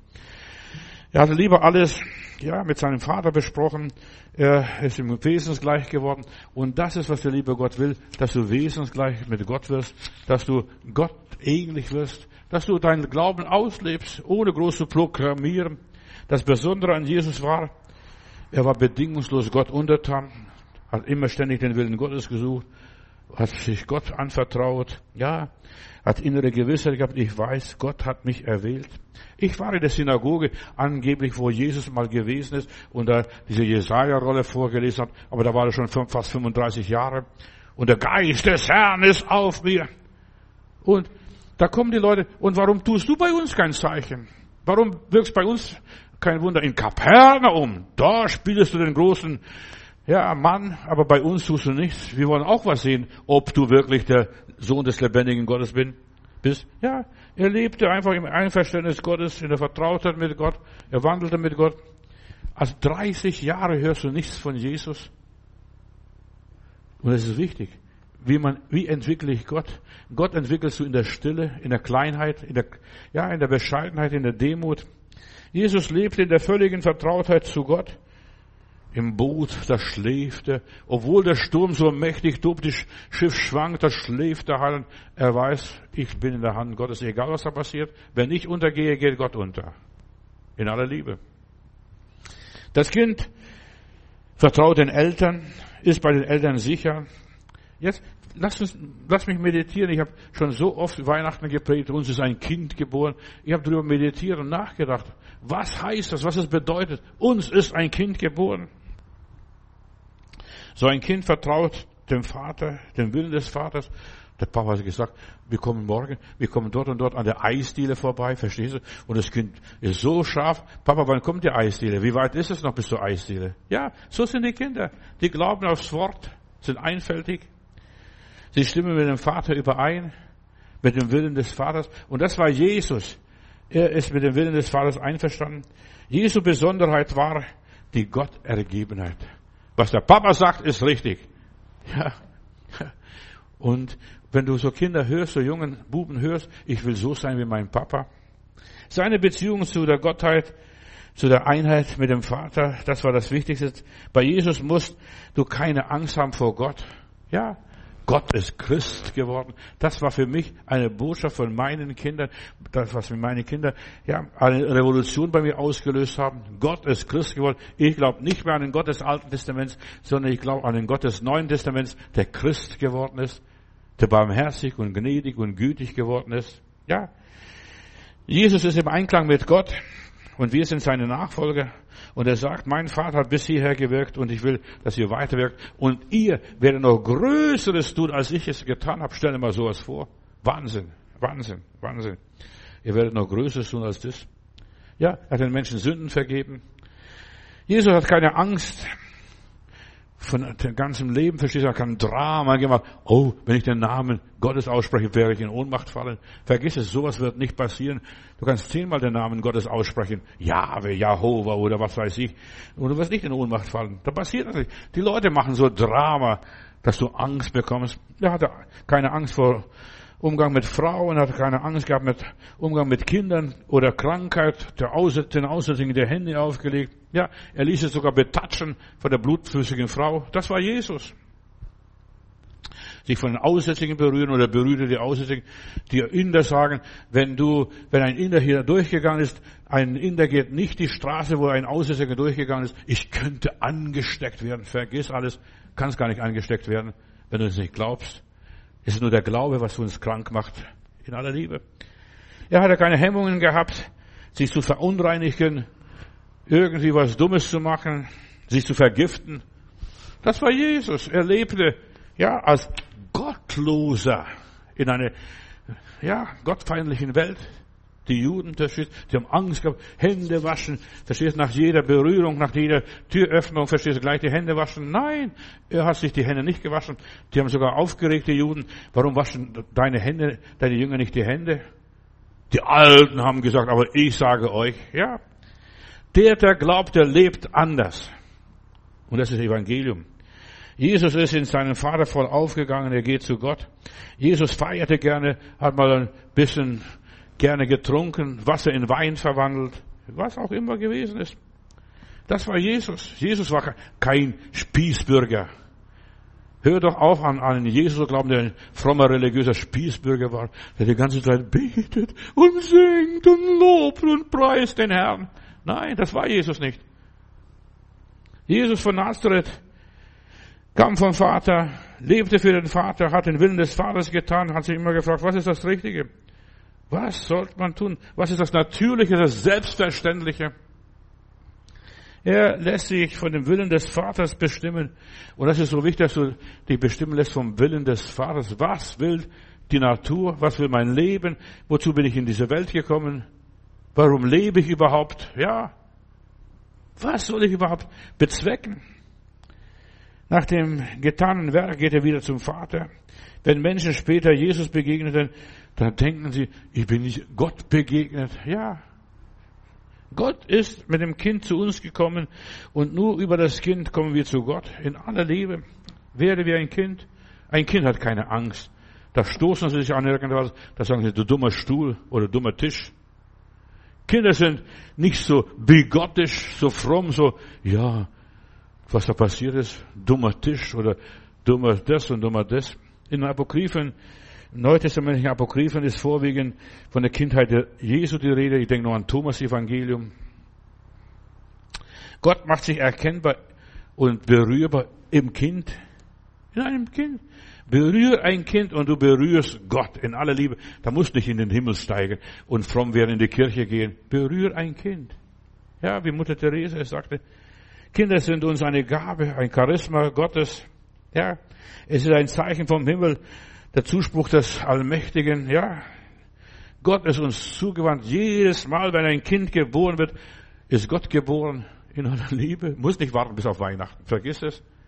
Er hatte lieber alles, ja, mit seinem Vater besprochen. Er ist ihm wesensgleich geworden. Und das ist, was der liebe Gott will, dass du wesensgleich mit Gott wirst, dass du Gott ähnlich wirst, dass du deinen Glauben auslebst, ohne groß zu proklamieren. Das Besondere an Jesus war, er war bedingungslos Gott untertan, hat immer ständig den Willen Gottes gesucht, hat sich Gott anvertraut, ja, hat innere Gewissheit gehabt, ich weiß, Gott hat mich erwählt. Ich war in der Synagoge, angeblich, wo Jesus mal gewesen ist und da diese Jesaja-Rolle vorgelesen hat, aber da war er schon fast fünfunddreißig Jahre und der Geist des Herrn ist auf mir. Und da kommen die Leute, und warum tust du bei uns kein Zeichen? Warum wirkst bei uns kein Wunder? In Kapernaum, da spielst du den großen, ja, Mann, aber bei uns tust du nichts. Wir wollen auch was sehen, ob du wirklich der Sohn des lebendigen Gottes bist. Ja, er lebte einfach im Einverständnis Gottes, in der Vertrautheit mit Gott, er wandelte mit Gott. Also dreißig Jahre hörst du nichts von Jesus. Und es ist wichtig. Wie man, wie entwickle ich Gott? Gott entwickelst du in der Stille, in der Kleinheit, in der, ja, in der Bescheidenheit, in der Demut. Jesus lebte in der völligen Vertrautheit zu Gott. Im Boot, da schläft er. Obwohl der Sturm so mächtig tobt, das Schiff schwankt, da schläft er halt. Er weiß, ich bin in der Hand Gottes, egal was da passiert. Wenn ich untergehe, geht Gott unter. In aller Liebe. Das Kind vertraut den Eltern, ist bei den Eltern sicher. Jetzt, lass, uns, lass mich meditieren. Ich habe schon so oft Weihnachten gepredigt. Uns ist ein Kind geboren. Ich habe darüber meditiert und nachgedacht. Was heißt das? Was es bedeutet? Uns ist ein Kind geboren. So ein Kind vertraut dem Vater, dem Willen des Vaters. Der Papa hat gesagt, wir kommen morgen, wir kommen dort und dort an der Eisdiele vorbei, verstehst du? Und das Kind ist so scharf. Papa, wann kommt die Eisdiele? Wie weit ist es noch bis zur Eisdiele? Ja, so sind die Kinder. Die glauben aufs Wort, sind einfältig. Sie stimmen mit dem Vater überein. mit dem Willen des Vaters. Und das war Jesus. Er ist mit dem Willen des Vaters einverstanden. Jesu Besonderheit war die Gottergebenheit. Was der Papa sagt, ist richtig. Ja. Und wenn du so Kinder hörst, so jungen Buben hörst, ich will so sein wie mein Papa. Seine Beziehung zu der Gottheit, zu der Einheit mit dem Vater, das war das Wichtigste. Bei Jesus musst du keine Angst haben vor Gott. Ja, Gott ist Christ geworden. Das war für mich eine Botschaft von meinen Kindern, das, was meine Kinder, ja, eine Revolution bei mir ausgelöst haben. Gott ist Christ geworden. Ich glaube nicht mehr an den Gott des Alten Testaments, sondern ich glaube an den Gott des Neuen Testaments, der Christ geworden ist, der barmherzig und gnädig und gütig geworden ist. Ja, Jesus ist im Einklang mit Gott und wir sind seine Nachfolger. Und er sagt, mein Vater hat bis hierher gewirkt und ich will, dass ihr weiterwirkt. Und ihr werdet noch Größeres tun, als ich es getan habe. Stell dir mal sowas vor. Wahnsinn, Wahnsinn, Wahnsinn. Ihr werdet noch Größeres tun als das. Ja, er hat den Menschen Sünden vergeben. Jesus hat keine Angst von dem ganzen Leben, verstehst du, er kann Drama gemacht. Oh, wenn ich den Namen Gottes ausspreche, werde ich in Ohnmacht fallen. Vergiss es, sowas wird nicht passieren. Du kannst zehnmal den Namen Gottes aussprechen. Jahwe, Jehova oder was weiß ich. Und du wirst nicht in Ohnmacht fallen. Da passiert das nicht. Die Leute machen so Drama, dass du Angst bekommst. Er hatte keine Angst vor Umgang mit Frauen, hat keine Angst gehabt mit Umgang mit Kindern oder Krankheit, der Aussätzigen, den Aussätzigen die Hände aufgelegt. Ja, er ließ es sogar betatschen von der blutflüssigen Frau. Das war Jesus. Sich von den Aussätzigen berühren oder berührte die Aussätzigen. Die Inder sagen, wenn du, wenn ein Inder hier durchgegangen ist, ein Inder geht nicht die Straße, wo ein Aussätziger durchgegangen ist. Ich könnte angesteckt werden. Vergiss alles. Kannst gar nicht angesteckt werden, wenn du es nicht glaubst. Es ist nur der Glaube, was uns krank macht. In aller Liebe. Er hatte keine Hemmungen gehabt, sich zu verunreinigen, irgendwie was Dummes zu machen, sich zu vergiften. Das war Jesus. Er lebte, ja, als Gottloser in einer, ja, gottfeindlichen Welt. Die Juden, verstehst, die haben Angst gehabt, Hände waschen, verstehst, nach jeder Berührung, nach jeder Türöffnung, verstehst, gleich die Hände waschen. Nein, er hat sich die Hände nicht gewaschen. Die haben sogar aufgeregt, die Juden, warum waschen deine Hände, deine Jünger nicht die Hände? Die Alten haben gesagt, aber ich sage euch, ja, der, der glaubt, der lebt anders. Und das ist das Evangelium. Jesus ist in seinen Vater voll aufgegangen, er geht zu Gott. Jesus feierte gerne, hat mal ein bisschen gerne getrunken, Wasser in Wein verwandelt, was auch immer gewesen ist. Das war Jesus. Jesus war kein Spießbürger. Hör doch auf an einen Jesus zu glauben, der ein frommer religiöser Spießbürger war, der die ganze Zeit betet und singt und lobt und preist den Herrn. Nein, das war Jesus nicht. Jesus von Nazareth kam vom Vater, lebte für den Vater, hat den Willen des Vaters getan, hat sich immer gefragt, was ist das Richtige? Was sollte man tun? Was ist das Natürliche, das Selbstverständliche? Er lässt sich von dem Willen des Vaters bestimmen. Und das ist so wichtig, dass du dich bestimmen lässt vom Willen des Vaters. Was will die Natur? Was will mein Leben? Wozu bin ich in diese Welt gekommen? Warum lebe ich überhaupt? Ja. Was soll ich überhaupt bezwecken? Nach dem getanen Werk geht er wieder zum Vater. Wenn Menschen später Jesus begegneten, dann denken sie, ich bin nicht Gott begegnet. Ja, Gott ist mit dem Kind zu uns gekommen und nur über das Kind kommen wir zu Gott. In aller Liebe werde wie ein Kind. Ein Kind hat keine Angst. Da stoßen sie sich an irgendwas, da sagen sie, du dummer Stuhl oder dummer Tisch. Kinder sind nicht so bigottisch, so fromm, so, ja, was da passiert ist, dummer Tisch oder dummer das und dummer das. In den Apokryphen, im neutestamentlichen Apokryphen ist vorwiegend von der Kindheit Jesu die Rede. Ich denke nur an Thomas Evangelium. Gott macht sich erkennbar und berührbar im Kind, in einem Kind. Berühr ein Kind und du berührst Gott in aller Liebe. Da musst du nicht in den Himmel steigen und fromm werden in die Kirche gehen. Berühr ein Kind. Ja, wie Mutter Therese es sagte, Kinder sind uns eine Gabe, ein Charisma Gottes. Ja, es ist ein Zeichen vom Himmel, der Zuspruch des Allmächtigen. Ja, Gott ist uns zugewandt. Jedes Mal, wenn ein Kind geboren wird, ist Gott geboren in aller Liebe. Muss nicht warten bis auf Weihnachten. Vergiss es.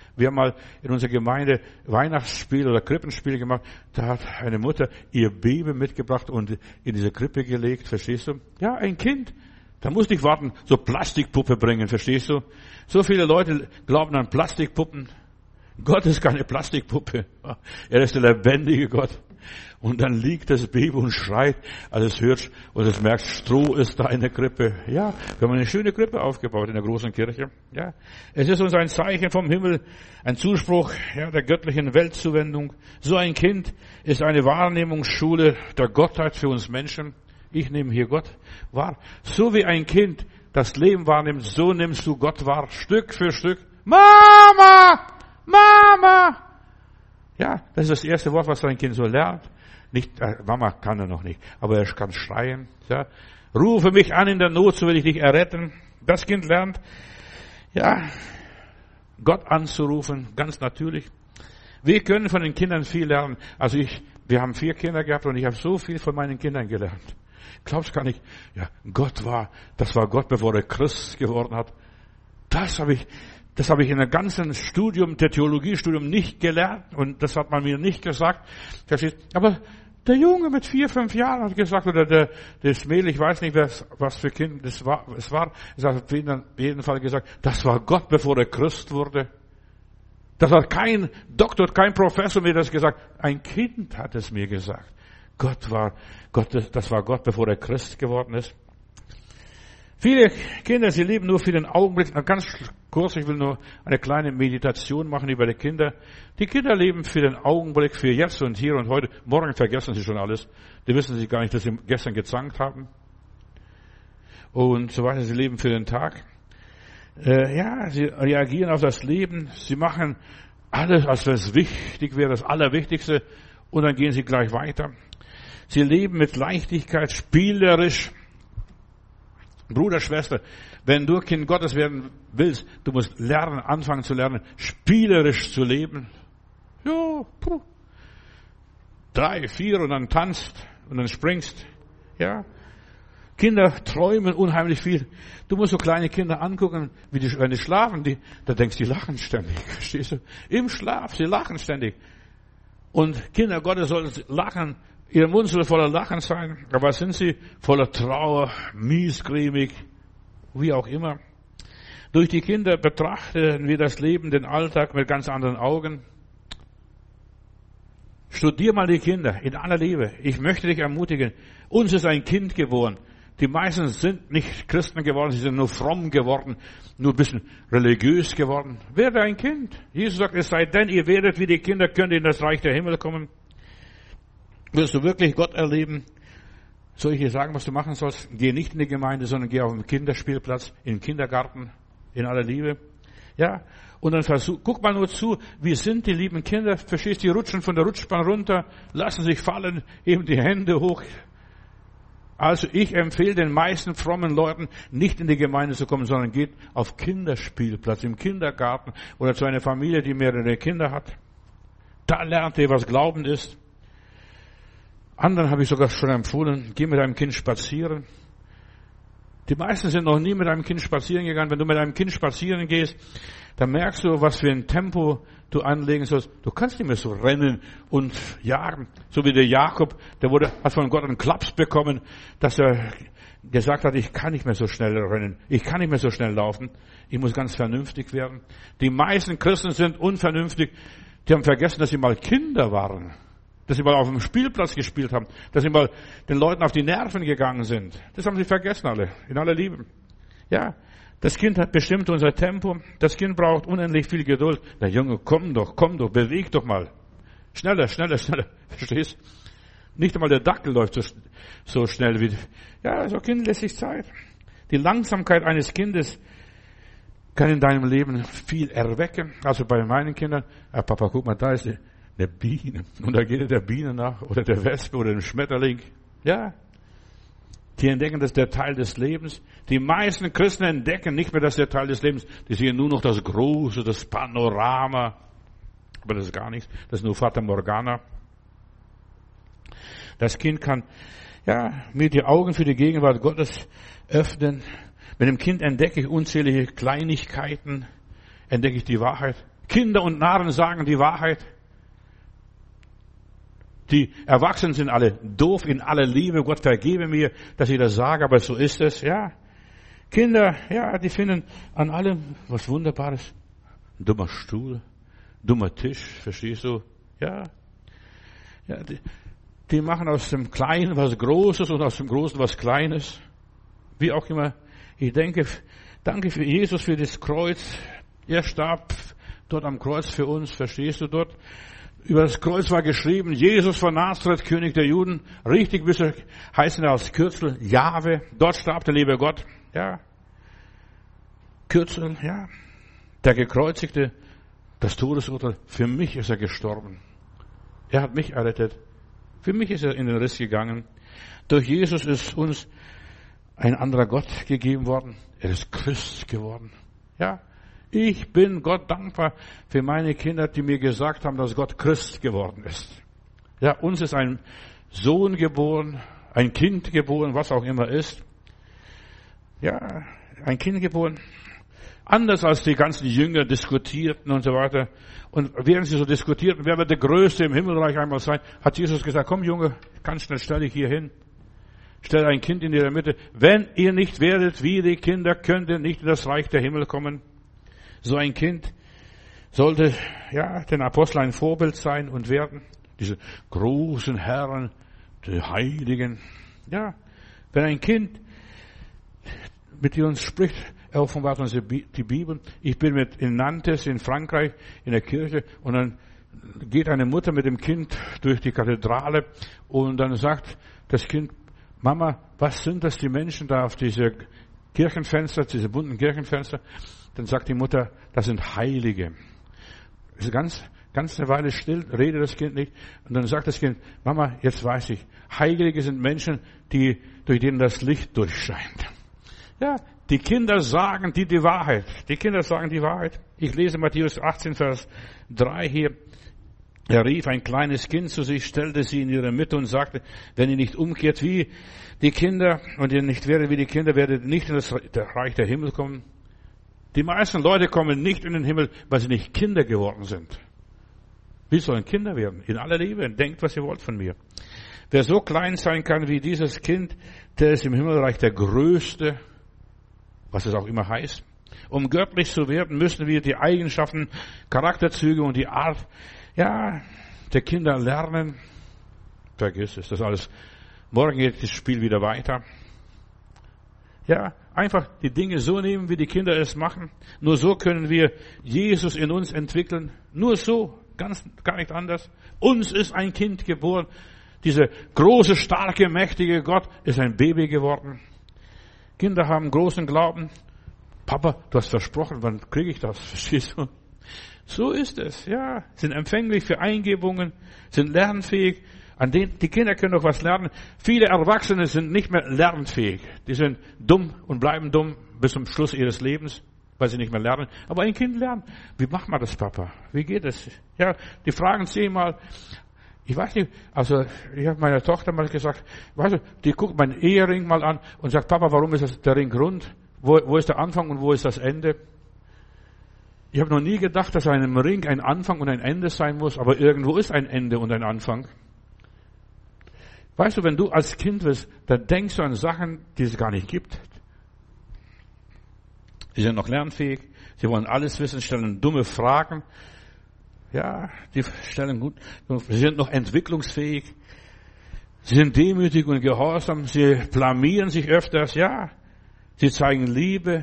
Wir haben mal in unserer Gemeinde Weihnachtsspiel oder Krippenspiel gemacht. Da hat eine Mutter ihr Baby mitgebracht und in diese Krippe gelegt. Verstehst du? Ja, ein Kind. Da muss nicht warten, so Plastikpuppe bringen. Verstehst du? So viele Leute glauben an Plastikpuppen. Gott ist keine Plastikpuppe. Er ist der lebendige Gott. Und dann liegt das Baby und schreit, alles hört und es merkt, Stroh ist da in der Krippe. Ja, wir haben eine schöne Krippe aufgebaut in der großen Kirche. Ja, es ist uns ein Zeichen vom Himmel, ein Zuspruch, ja, der göttlichen Weltzuwendung. So ein Kind ist eine Wahrnehmungsschule der Gottheit für uns Menschen. Ich nehme hier Gott wahr. So wie ein Kind das Leben wahrnimmt, so nimmst du Gott wahr, Stück für Stück. Mama! Mama! Ja, das ist das erste Wort, was ein Kind so lernt. Nicht, äh, Mama kann er noch nicht, aber er kann schreien. Ja. Rufe mich an in der Not, so will ich dich erretten. Das Kind lernt, ja, Gott anzurufen, ganz natürlich. Wir können von den Kindern viel lernen. Also ich, wir haben vier Kinder gehabt und ich habe so viel von meinen Kindern gelernt. Glaubst gar nicht, ja, Gott war, das war Gott, bevor er Christ geworden hat. Das habe ich, das habe ich in einem ganzen Studium, der Theologiestudium nicht gelernt und das hat man mir nicht gesagt. Verstehst? Aber der Junge mit vier, fünf Jahren hat gesagt, oder der, das Mädel, ich weiß nicht, was, was für Kind das war, es war, es hat auf jeden Fall gesagt, das war Gott, bevor er Christ wurde. Das hat kein Doktor, kein Professor mir das gesagt. Ein Kind hat es mir gesagt. Gott war, Gott, das war Gott, bevor er Christ geworden ist. Viele Kinder, sie leben nur für den Augenblick. Ganz kurz, ich will nur eine kleine Meditation machen über die Kinder. Die Kinder leben für den Augenblick, für jetzt und hier und heute. Morgen vergessen sie schon alles. Die wissen sie gar nicht, dass sie gestern gezankt haben. Und so weiter. Sie leben für den Tag. Äh, ja, sie reagieren auf das Leben. Sie machen alles, als wenn es wichtig wäre, das Allerwichtigste. Und dann gehen sie gleich weiter. Sie leben mit Leichtigkeit, spielerisch. Bruder, Schwester, wenn du Kind Gottes werden willst, du musst lernen, anfangen zu lernen, spielerisch zu leben. Ja, puh. Drei, vier und dann tanzt und dann springst. Ja. Kinder träumen unheimlich viel. Du musst so kleine Kinder angucken, wie die, wenn die schlafen, die, da denkst du, die lachen ständig. Verstehst du? Im Schlaf, sie lachen ständig. Und Kinder Gottes sollen lachen. Ihr Mund soll voller Lachen sein, aber sind sie voller Trauer, miesgrämig, wie auch immer. Durch die Kinder betrachten wir das Leben, den Alltag mit ganz anderen Augen. Studier mal die Kinder in aller Liebe. Ich möchte dich ermutigen. Uns ist ein Kind geboren. Die meisten sind nicht Christen geworden, sie sind nur fromm geworden, nur ein bisschen religiös geworden. Werde ein Kind. Jesus sagt, es sei denn, ihr werdet wie die Kinder, könnt ihr in das Reich der Himmel kommen. Willst du wirklich Gott erleben? Soll ich dir sagen, was du machen sollst? Geh nicht in die Gemeinde, sondern geh auf den Kinderspielplatz, in den Kindergarten, in aller Liebe. Ja, und dann versuch, guck mal nur zu, wie sind die lieben Kinder? Verstehst du, die rutschen von der Rutschbahn runter, lassen sich fallen, heben die Hände hoch. Also ich empfehle den meisten frommen Leuten, nicht in die Gemeinde zu kommen, sondern geht auf Kinderspielplatz, im Kindergarten oder zu einer Familie, die mehrere Kinder hat. Da lernt ihr, was Glauben ist. Anderen habe ich sogar schon empfohlen, geh mit deinem Kind spazieren. Die meisten sind noch nie mit einem Kind spazieren gegangen. Wenn du mit einem Kind spazieren gehst, dann merkst du, was für ein Tempo du anlegen sollst. Du kannst nicht mehr so rennen und jagen. So wie der Jakob, der wurde, hat von Gott einen Klaps bekommen, dass er gesagt hat, ich kann nicht mehr so schnell rennen. Ich kann nicht mehr so schnell laufen. Ich muss ganz vernünftig werden. Die meisten Christen sind unvernünftig. Die haben vergessen, dass sie mal Kinder waren. Dass sie mal auf dem Spielplatz gespielt haben, dass sie mal den Leuten auf die Nerven gegangen sind. Das haben sie vergessen alle, in aller Liebe. Ja, das Kind hat bestimmt unser Tempo. Das Kind braucht unendlich viel Geduld. Der Junge, komm doch, komm doch, beweg doch mal. Schneller, schneller, schneller. Verstehst? Nicht einmal der Dackel läuft so, so schnell wie, ja, so Kind lässt sich Zeit. Die Langsamkeit eines Kindes kann in deinem Leben viel erwecken. Also bei meinen Kindern, ah, Papa, guck mal, da ist die, eine Biene. Und da geht er der Biene nach, oder der Wespe, oder dem Schmetterling. Ja. Die entdecken, das ist der Teil des Lebens. Die meisten Christen entdecken nicht mehr, das ist der Teil des Lebens. Die sehen nur noch das Große, das Panorama. Aber das ist gar nichts. Das ist nur Fata Morgana. Das Kind kann, ja, mir die Augen für die Gegenwart Gottes öffnen. Mit dem Kind entdecke ich unzählige Kleinigkeiten. Entdecke ich die Wahrheit. Kinder und Narren sagen die Wahrheit. Die Erwachsenen sind alle doof in aller Liebe. Gott vergebe mir, dass ich das sage, aber so ist es, ja. Kinder, ja, die finden an allem was Wunderbares. Ein dummer Stuhl, dummer Tisch, verstehst du? Ja. Ja, die, die machen aus dem Kleinen was Großes und aus dem Großen was Kleines. Wie auch immer. Ich denke, danke für Jesus, für das Kreuz. Er starb dort am Kreuz für uns, verstehst du dort? Über das Kreuz war geschrieben, Jesus von Nazareth, König der Juden. Richtig heißen er als Kürzel Jahwe. Dort starb der liebe Gott. Ja. Kürzel, ja. Der Gekreuzigte, das Todesurteil. Für mich ist er gestorben. Er hat mich errettet. Für mich ist er in den Riss gegangen. Durch Jesus ist uns ein anderer Gott gegeben worden. Er ist Christ geworden. Ja. Ich bin Gott dankbar für meine Kinder, die mir gesagt haben, dass Gott Christ geworden ist. Ja, uns ist ein Sohn geboren, ein Kind geboren, was auch immer ist. Ja, ein Kind geboren. Anders als die ganzen Jünger diskutierten und so weiter. Und während sie so diskutierten, wer wird der Größte im Himmelreich einmal sein, hat Jesus gesagt, komm Junge, ganz schnell stell dich hier hin. Stell ein Kind in ihrer Mitte. Wenn ihr nicht werdet wie die Kinder, könnt ihr nicht in das Reich der Himmel kommen. So ein Kind sollte, ja, den Aposteln ein Vorbild sein und werden. Diese großen Herren, die Heiligen. Ja, wenn ein Kind mit uns spricht, er offenbart uns die Bibel. Ich bin mit in Nantes in Frankreich in der Kirche und dann geht eine Mutter mit dem Kind durch die Kathedrale und dann sagt das Kind, Mama, was sind das die Menschen da auf diese Kirchenfenster, diese bunten Kirchenfenster? Dann sagt die Mutter, das sind Heilige. Es ist ganz, ganz eine Weile still, redet das Kind nicht. Und dann sagt das Kind, Mama, jetzt weiß ich, Heilige sind Menschen, die, durch denen das Licht durchscheint. Ja, die Kinder sagen die, die Wahrheit. Die Kinder sagen die Wahrheit. Ich lese Matthäus achtzehn, Vers drei hier. Er rief ein kleines Kind zu sich, stellte sie in ihre Mitte und sagte, wenn ihr nicht umkehrt wie die Kinder und ihr nicht werdet wie die Kinder, werdet ihr nicht in das Reich der Himmel kommen. Die meisten Leute kommen nicht in den Himmel, weil sie nicht Kinder geworden sind. Wir sollen Kinder werden, in aller Liebe. Denkt, was ihr wollt von mir. Wer so klein sein kann wie dieses Kind, der ist im Himmelreich der Größte, was es auch immer heißt. Um göttlich zu werden, müssen wir die Eigenschaften, Charakterzüge und die Art, ja, der Kinder lernen. Vergiss es, das alles. Morgen geht das Spiel wieder weiter. Ja, einfach die Dinge so nehmen, wie die Kinder es machen. Nur so können wir Jesus in uns entwickeln. Nur so, ganz, gar nicht anders. Uns ist ein Kind geboren. Dieser große, starke, mächtige Gott ist ein Baby geworden. Kinder haben großen Glauben. Papa, du hast versprochen, wann kriege ich das? Verstehst du? So ist es, ja. Sind empfänglich für Eingebungen, sind lernfähig. An denen, die Kinder können doch was lernen. Viele Erwachsene sind nicht mehr lernfähig. Die sind dumm und bleiben dumm bis zum Schluss ihres Lebens, weil sie nicht mehr lernen. Aber ein Kind lernt. Wie macht man das, Papa? Wie geht es? Ja, die fragen zehnmal. Ich weiß nicht, also ich habe meiner Tochter mal gesagt, weißt du, die guckt meinen Ehering mal an und sagt, Papa, warum ist das, der Ring rund? Wo, wo ist der Anfang und wo ist das Ende? Ich habe noch nie gedacht, dass einem Ring ein Anfang und ein Ende sein muss, aber irgendwo ist ein Ende und ein Anfang. Weißt du, wenn du als Kind bist, dann denkst du an Sachen, die es gar nicht gibt. Sie sind noch lernfähig, sie wollen alles wissen, stellen dumme Fragen. Ja, die stellen gut, sie sind noch entwicklungsfähig. Sie sind demütig und gehorsam, sie blamieren sich öfters, ja. Sie zeigen Liebe.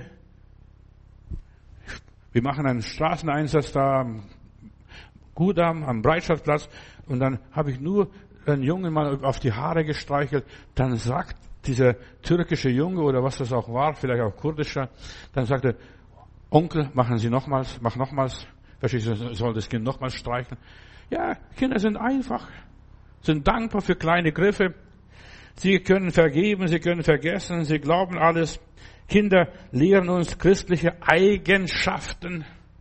Wir machen einen Straßeneinsatz da am Gudam, am Breitscheidplatz, und dann habe ich nur einen Jungen mal auf die Haare gestreichelt. Dann sagt dieser türkische Junge oder was das auch war, vielleicht auch kurdischer, dann sagte, Onkel, machen Sie nochmals, mach nochmals. Verstehst du, soll das Kind nochmals streicheln? Ja, Kinder sind einfach, sind dankbar für kleine Griffe. Sie können vergeben, sie können vergessen, sie glauben alles. Kinder lehren uns christliche Eigenschaften.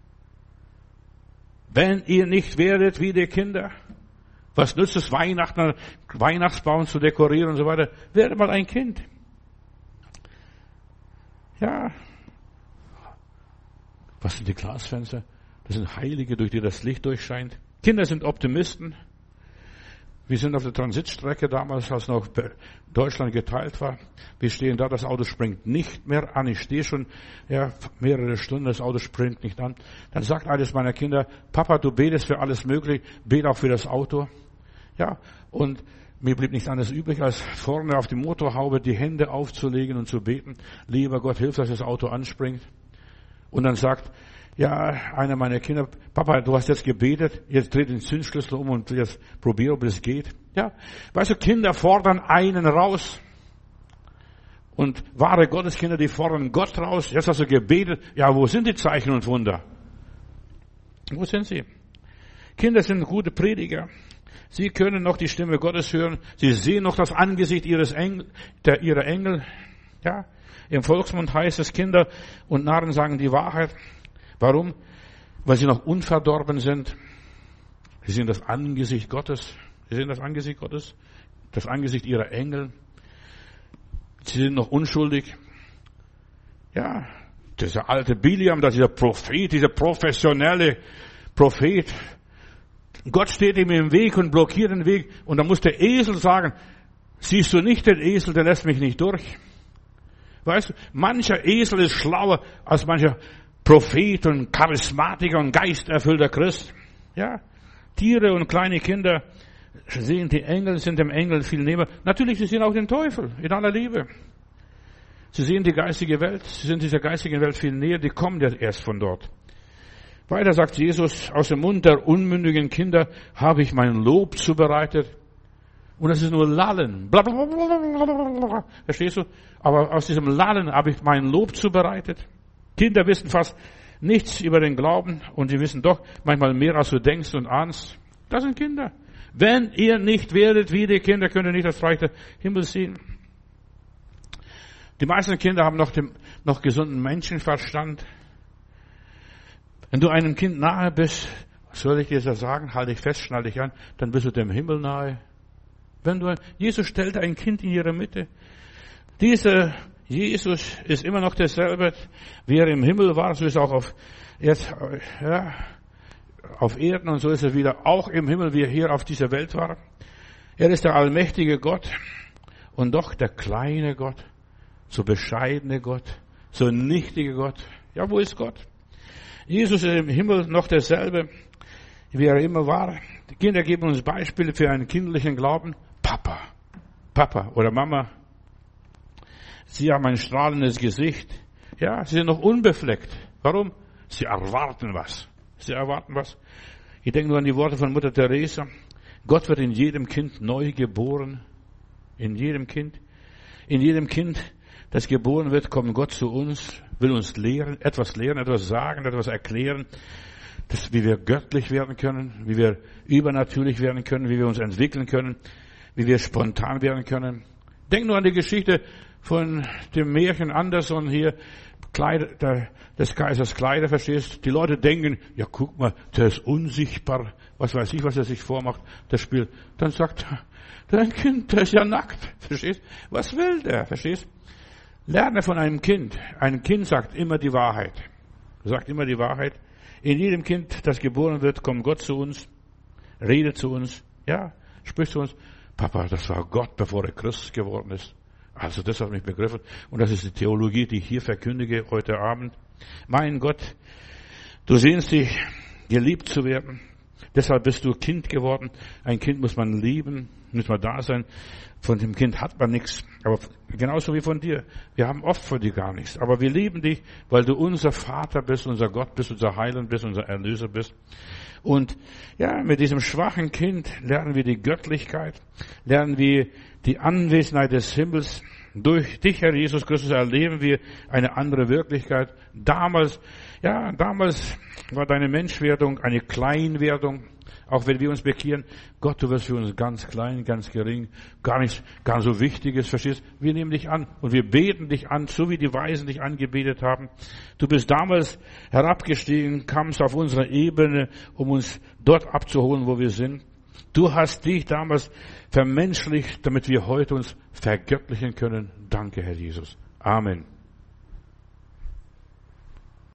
Wenn ihr nicht werdet wie die Kinder, was nützt es, Weihnachten, Weihnachtsbaum zu dekorieren und so weiter? Werde mal ein Kind. Ja. Was sind die Glasfenster? Das sind Heilige, durch die das Licht durchscheint. Kinder sind Optimisten. Wir sind auf der Transitstrecke damals, als noch Deutschland geteilt war. Wir stehen da, das Auto springt nicht mehr an. Ich stehe schon ja, mehrere Stunden, das Auto springt nicht an. Dann sagt eines meiner Kinder, Papa, du betest für alles Mögliche, bete auch für das Auto. Ja, und mir blieb nichts anderes übrig, als vorne auf die Motorhaube die Hände aufzulegen und zu beten. Lieber Gott, hilf, dass das Auto anspringt. Und dann sagt ja, einer meiner Kinder, Papa, du hast jetzt gebetet, jetzt dreh den Zündschlüssel um und jetzt probier, ob es geht. Ja, weißt du, Kinder fordern einen raus. Und wahre Gotteskinder, die fordern Gott raus. Jetzt hast du gebetet. Ja, wo sind die Zeichen und Wunder? Wo sind sie? Kinder sind gute Prediger. Sie können noch die Stimme Gottes hören. Sie sehen noch das Angesicht ihres Engel, der, ihrer Engel. Ja, im Volksmund heißt es, Kinder und Narren sagen die Wahrheit. Warum? Weil sie noch unverdorben sind. Sie sehen das Angesicht Gottes. Sie sehen das Angesicht Gottes, das Angesicht ihrer Engel. Sie sind noch unschuldig. Ja, dieser alte Biliam, das ist dieser Prophet, dieser professionelle Prophet. Gott steht ihm im Weg und blockiert den Weg. Und dann muss der Esel sagen, siehst du nicht den Esel, der lässt mich nicht durch. Weißt du, mancher Esel ist schlauer als mancher Prophet und Charismatiker und geisterfüllter Christ. Ja, Tiere und kleine Kinder sehen die Engel, sind dem Engel viel näher. Natürlich, sie sehen auch den Teufel in aller Liebe. Sie sehen die geistige Welt, sie sind dieser geistigen Welt viel näher, die kommen ja erst von dort. Weiter sagt Jesus, aus dem Mund der unmündigen Kinder habe ich mein Lob zubereitet. Und das ist nur Lallen. Blablabla. Verstehst du? Aber aus diesem Lallen habe ich mein Lob zubereitet. Kinder wissen fast nichts über den Glauben und sie wissen doch manchmal mehr, als du denkst und ahnst. Das sind Kinder. Wenn ihr nicht werdet wie die Kinder, könnt ihr nicht das Reich des Himmels sehen. Die meisten Kinder haben noch den noch gesunden Menschenverstand. Wenn du einem Kind nahe bist, was soll ich dir das sagen? Halte dich fest, schnall dich an, dann bist du dem Himmel nahe. Wenn du, Jesus stellte ein Kind in ihre Mitte. Dieser Jesus ist immer noch derselbe, wie er im Himmel war, so ist er auch auf, jetzt, ja, auf Erden und so ist er wieder auch im Himmel, wie er hier auf dieser Welt war. Er ist der allmächtige Gott und doch der kleine Gott, so bescheidene Gott, so nichtige Gott. Ja, wo ist Gott? Jesus ist im Himmel noch derselbe, wie er immer war. Die Kinder geben uns Beispiele für einen kindlichen Glauben. Papa, Papa oder Mama. Sie haben ein strahlendes Gesicht. Ja, sie sind noch unbefleckt. Warum? Sie erwarten was. Sie erwarten was. Ich denke nur an die Worte von Mutter Teresa. Gott wird in jedem Kind neu geboren. In jedem Kind. In jedem Kind, das geboren wird, kommt Gott zu uns, will uns lehren, etwas lehren, etwas sagen, etwas erklären, dass, wie wir göttlich werden können, wie wir übernatürlich werden können, wie wir uns entwickeln können, wie wir spontan werden können. Denk nur an die Geschichte von dem Märchen Anderson hier, Kleider, der, des Kaisers Kleider, verstehst? Die Leute denken, ja guck mal, der ist unsichtbar, was weiß ich, was er sich vormacht, das Spiel. Dann sagt er, dein Kind, der ist ja nackt, verstehst? Was will der, verstehst? Lerne von einem Kind. Ein Kind sagt immer die Wahrheit. Sagt immer die Wahrheit. In jedem Kind, das geboren wird, kommt Gott zu uns, redet zu uns, ja, spricht zu uns. Papa, das war Gott, bevor er Christ geworden ist. Also das hat mich begriffen. Und das ist die Theologie, die ich hier verkündige heute Abend. Mein Gott, du sehnst dich, geliebt zu werden. Deshalb bist du Kind geworden. Ein Kind muss man lieben, muss man da sein. Von dem Kind hat man nichts. Aber genauso wie von dir. Wir haben oft von dir gar nichts. Aber wir lieben dich, weil du unser Vater bist, unser Gott bist, unser Heiland bist, unser Erlöser bist. Und ja, mit diesem schwachen Kind lernen wir die Göttlichkeit, lernen wir die Anwesenheit des Himmels. Durch dich, Herr Jesus Christus, erleben wir eine andere Wirklichkeit. Damals, ja, damals war deine Menschwerdung eine Kleinwerdung. Auch wenn wir uns bekehren, Gott, du wirst für uns ganz klein, ganz gering, gar nicht, gar so Wichtiges, verstehst? Wir nehmen dich an und wir beten dich an, so wie die Weisen dich angebetet haben. Du bist damals herabgestiegen, kamst auf unsere Ebene, um uns dort abzuholen, wo wir sind. Du hast dich damals vermenschlicht, damit wir heute uns vergöttlichen können. Danke, Herr Jesus. Amen.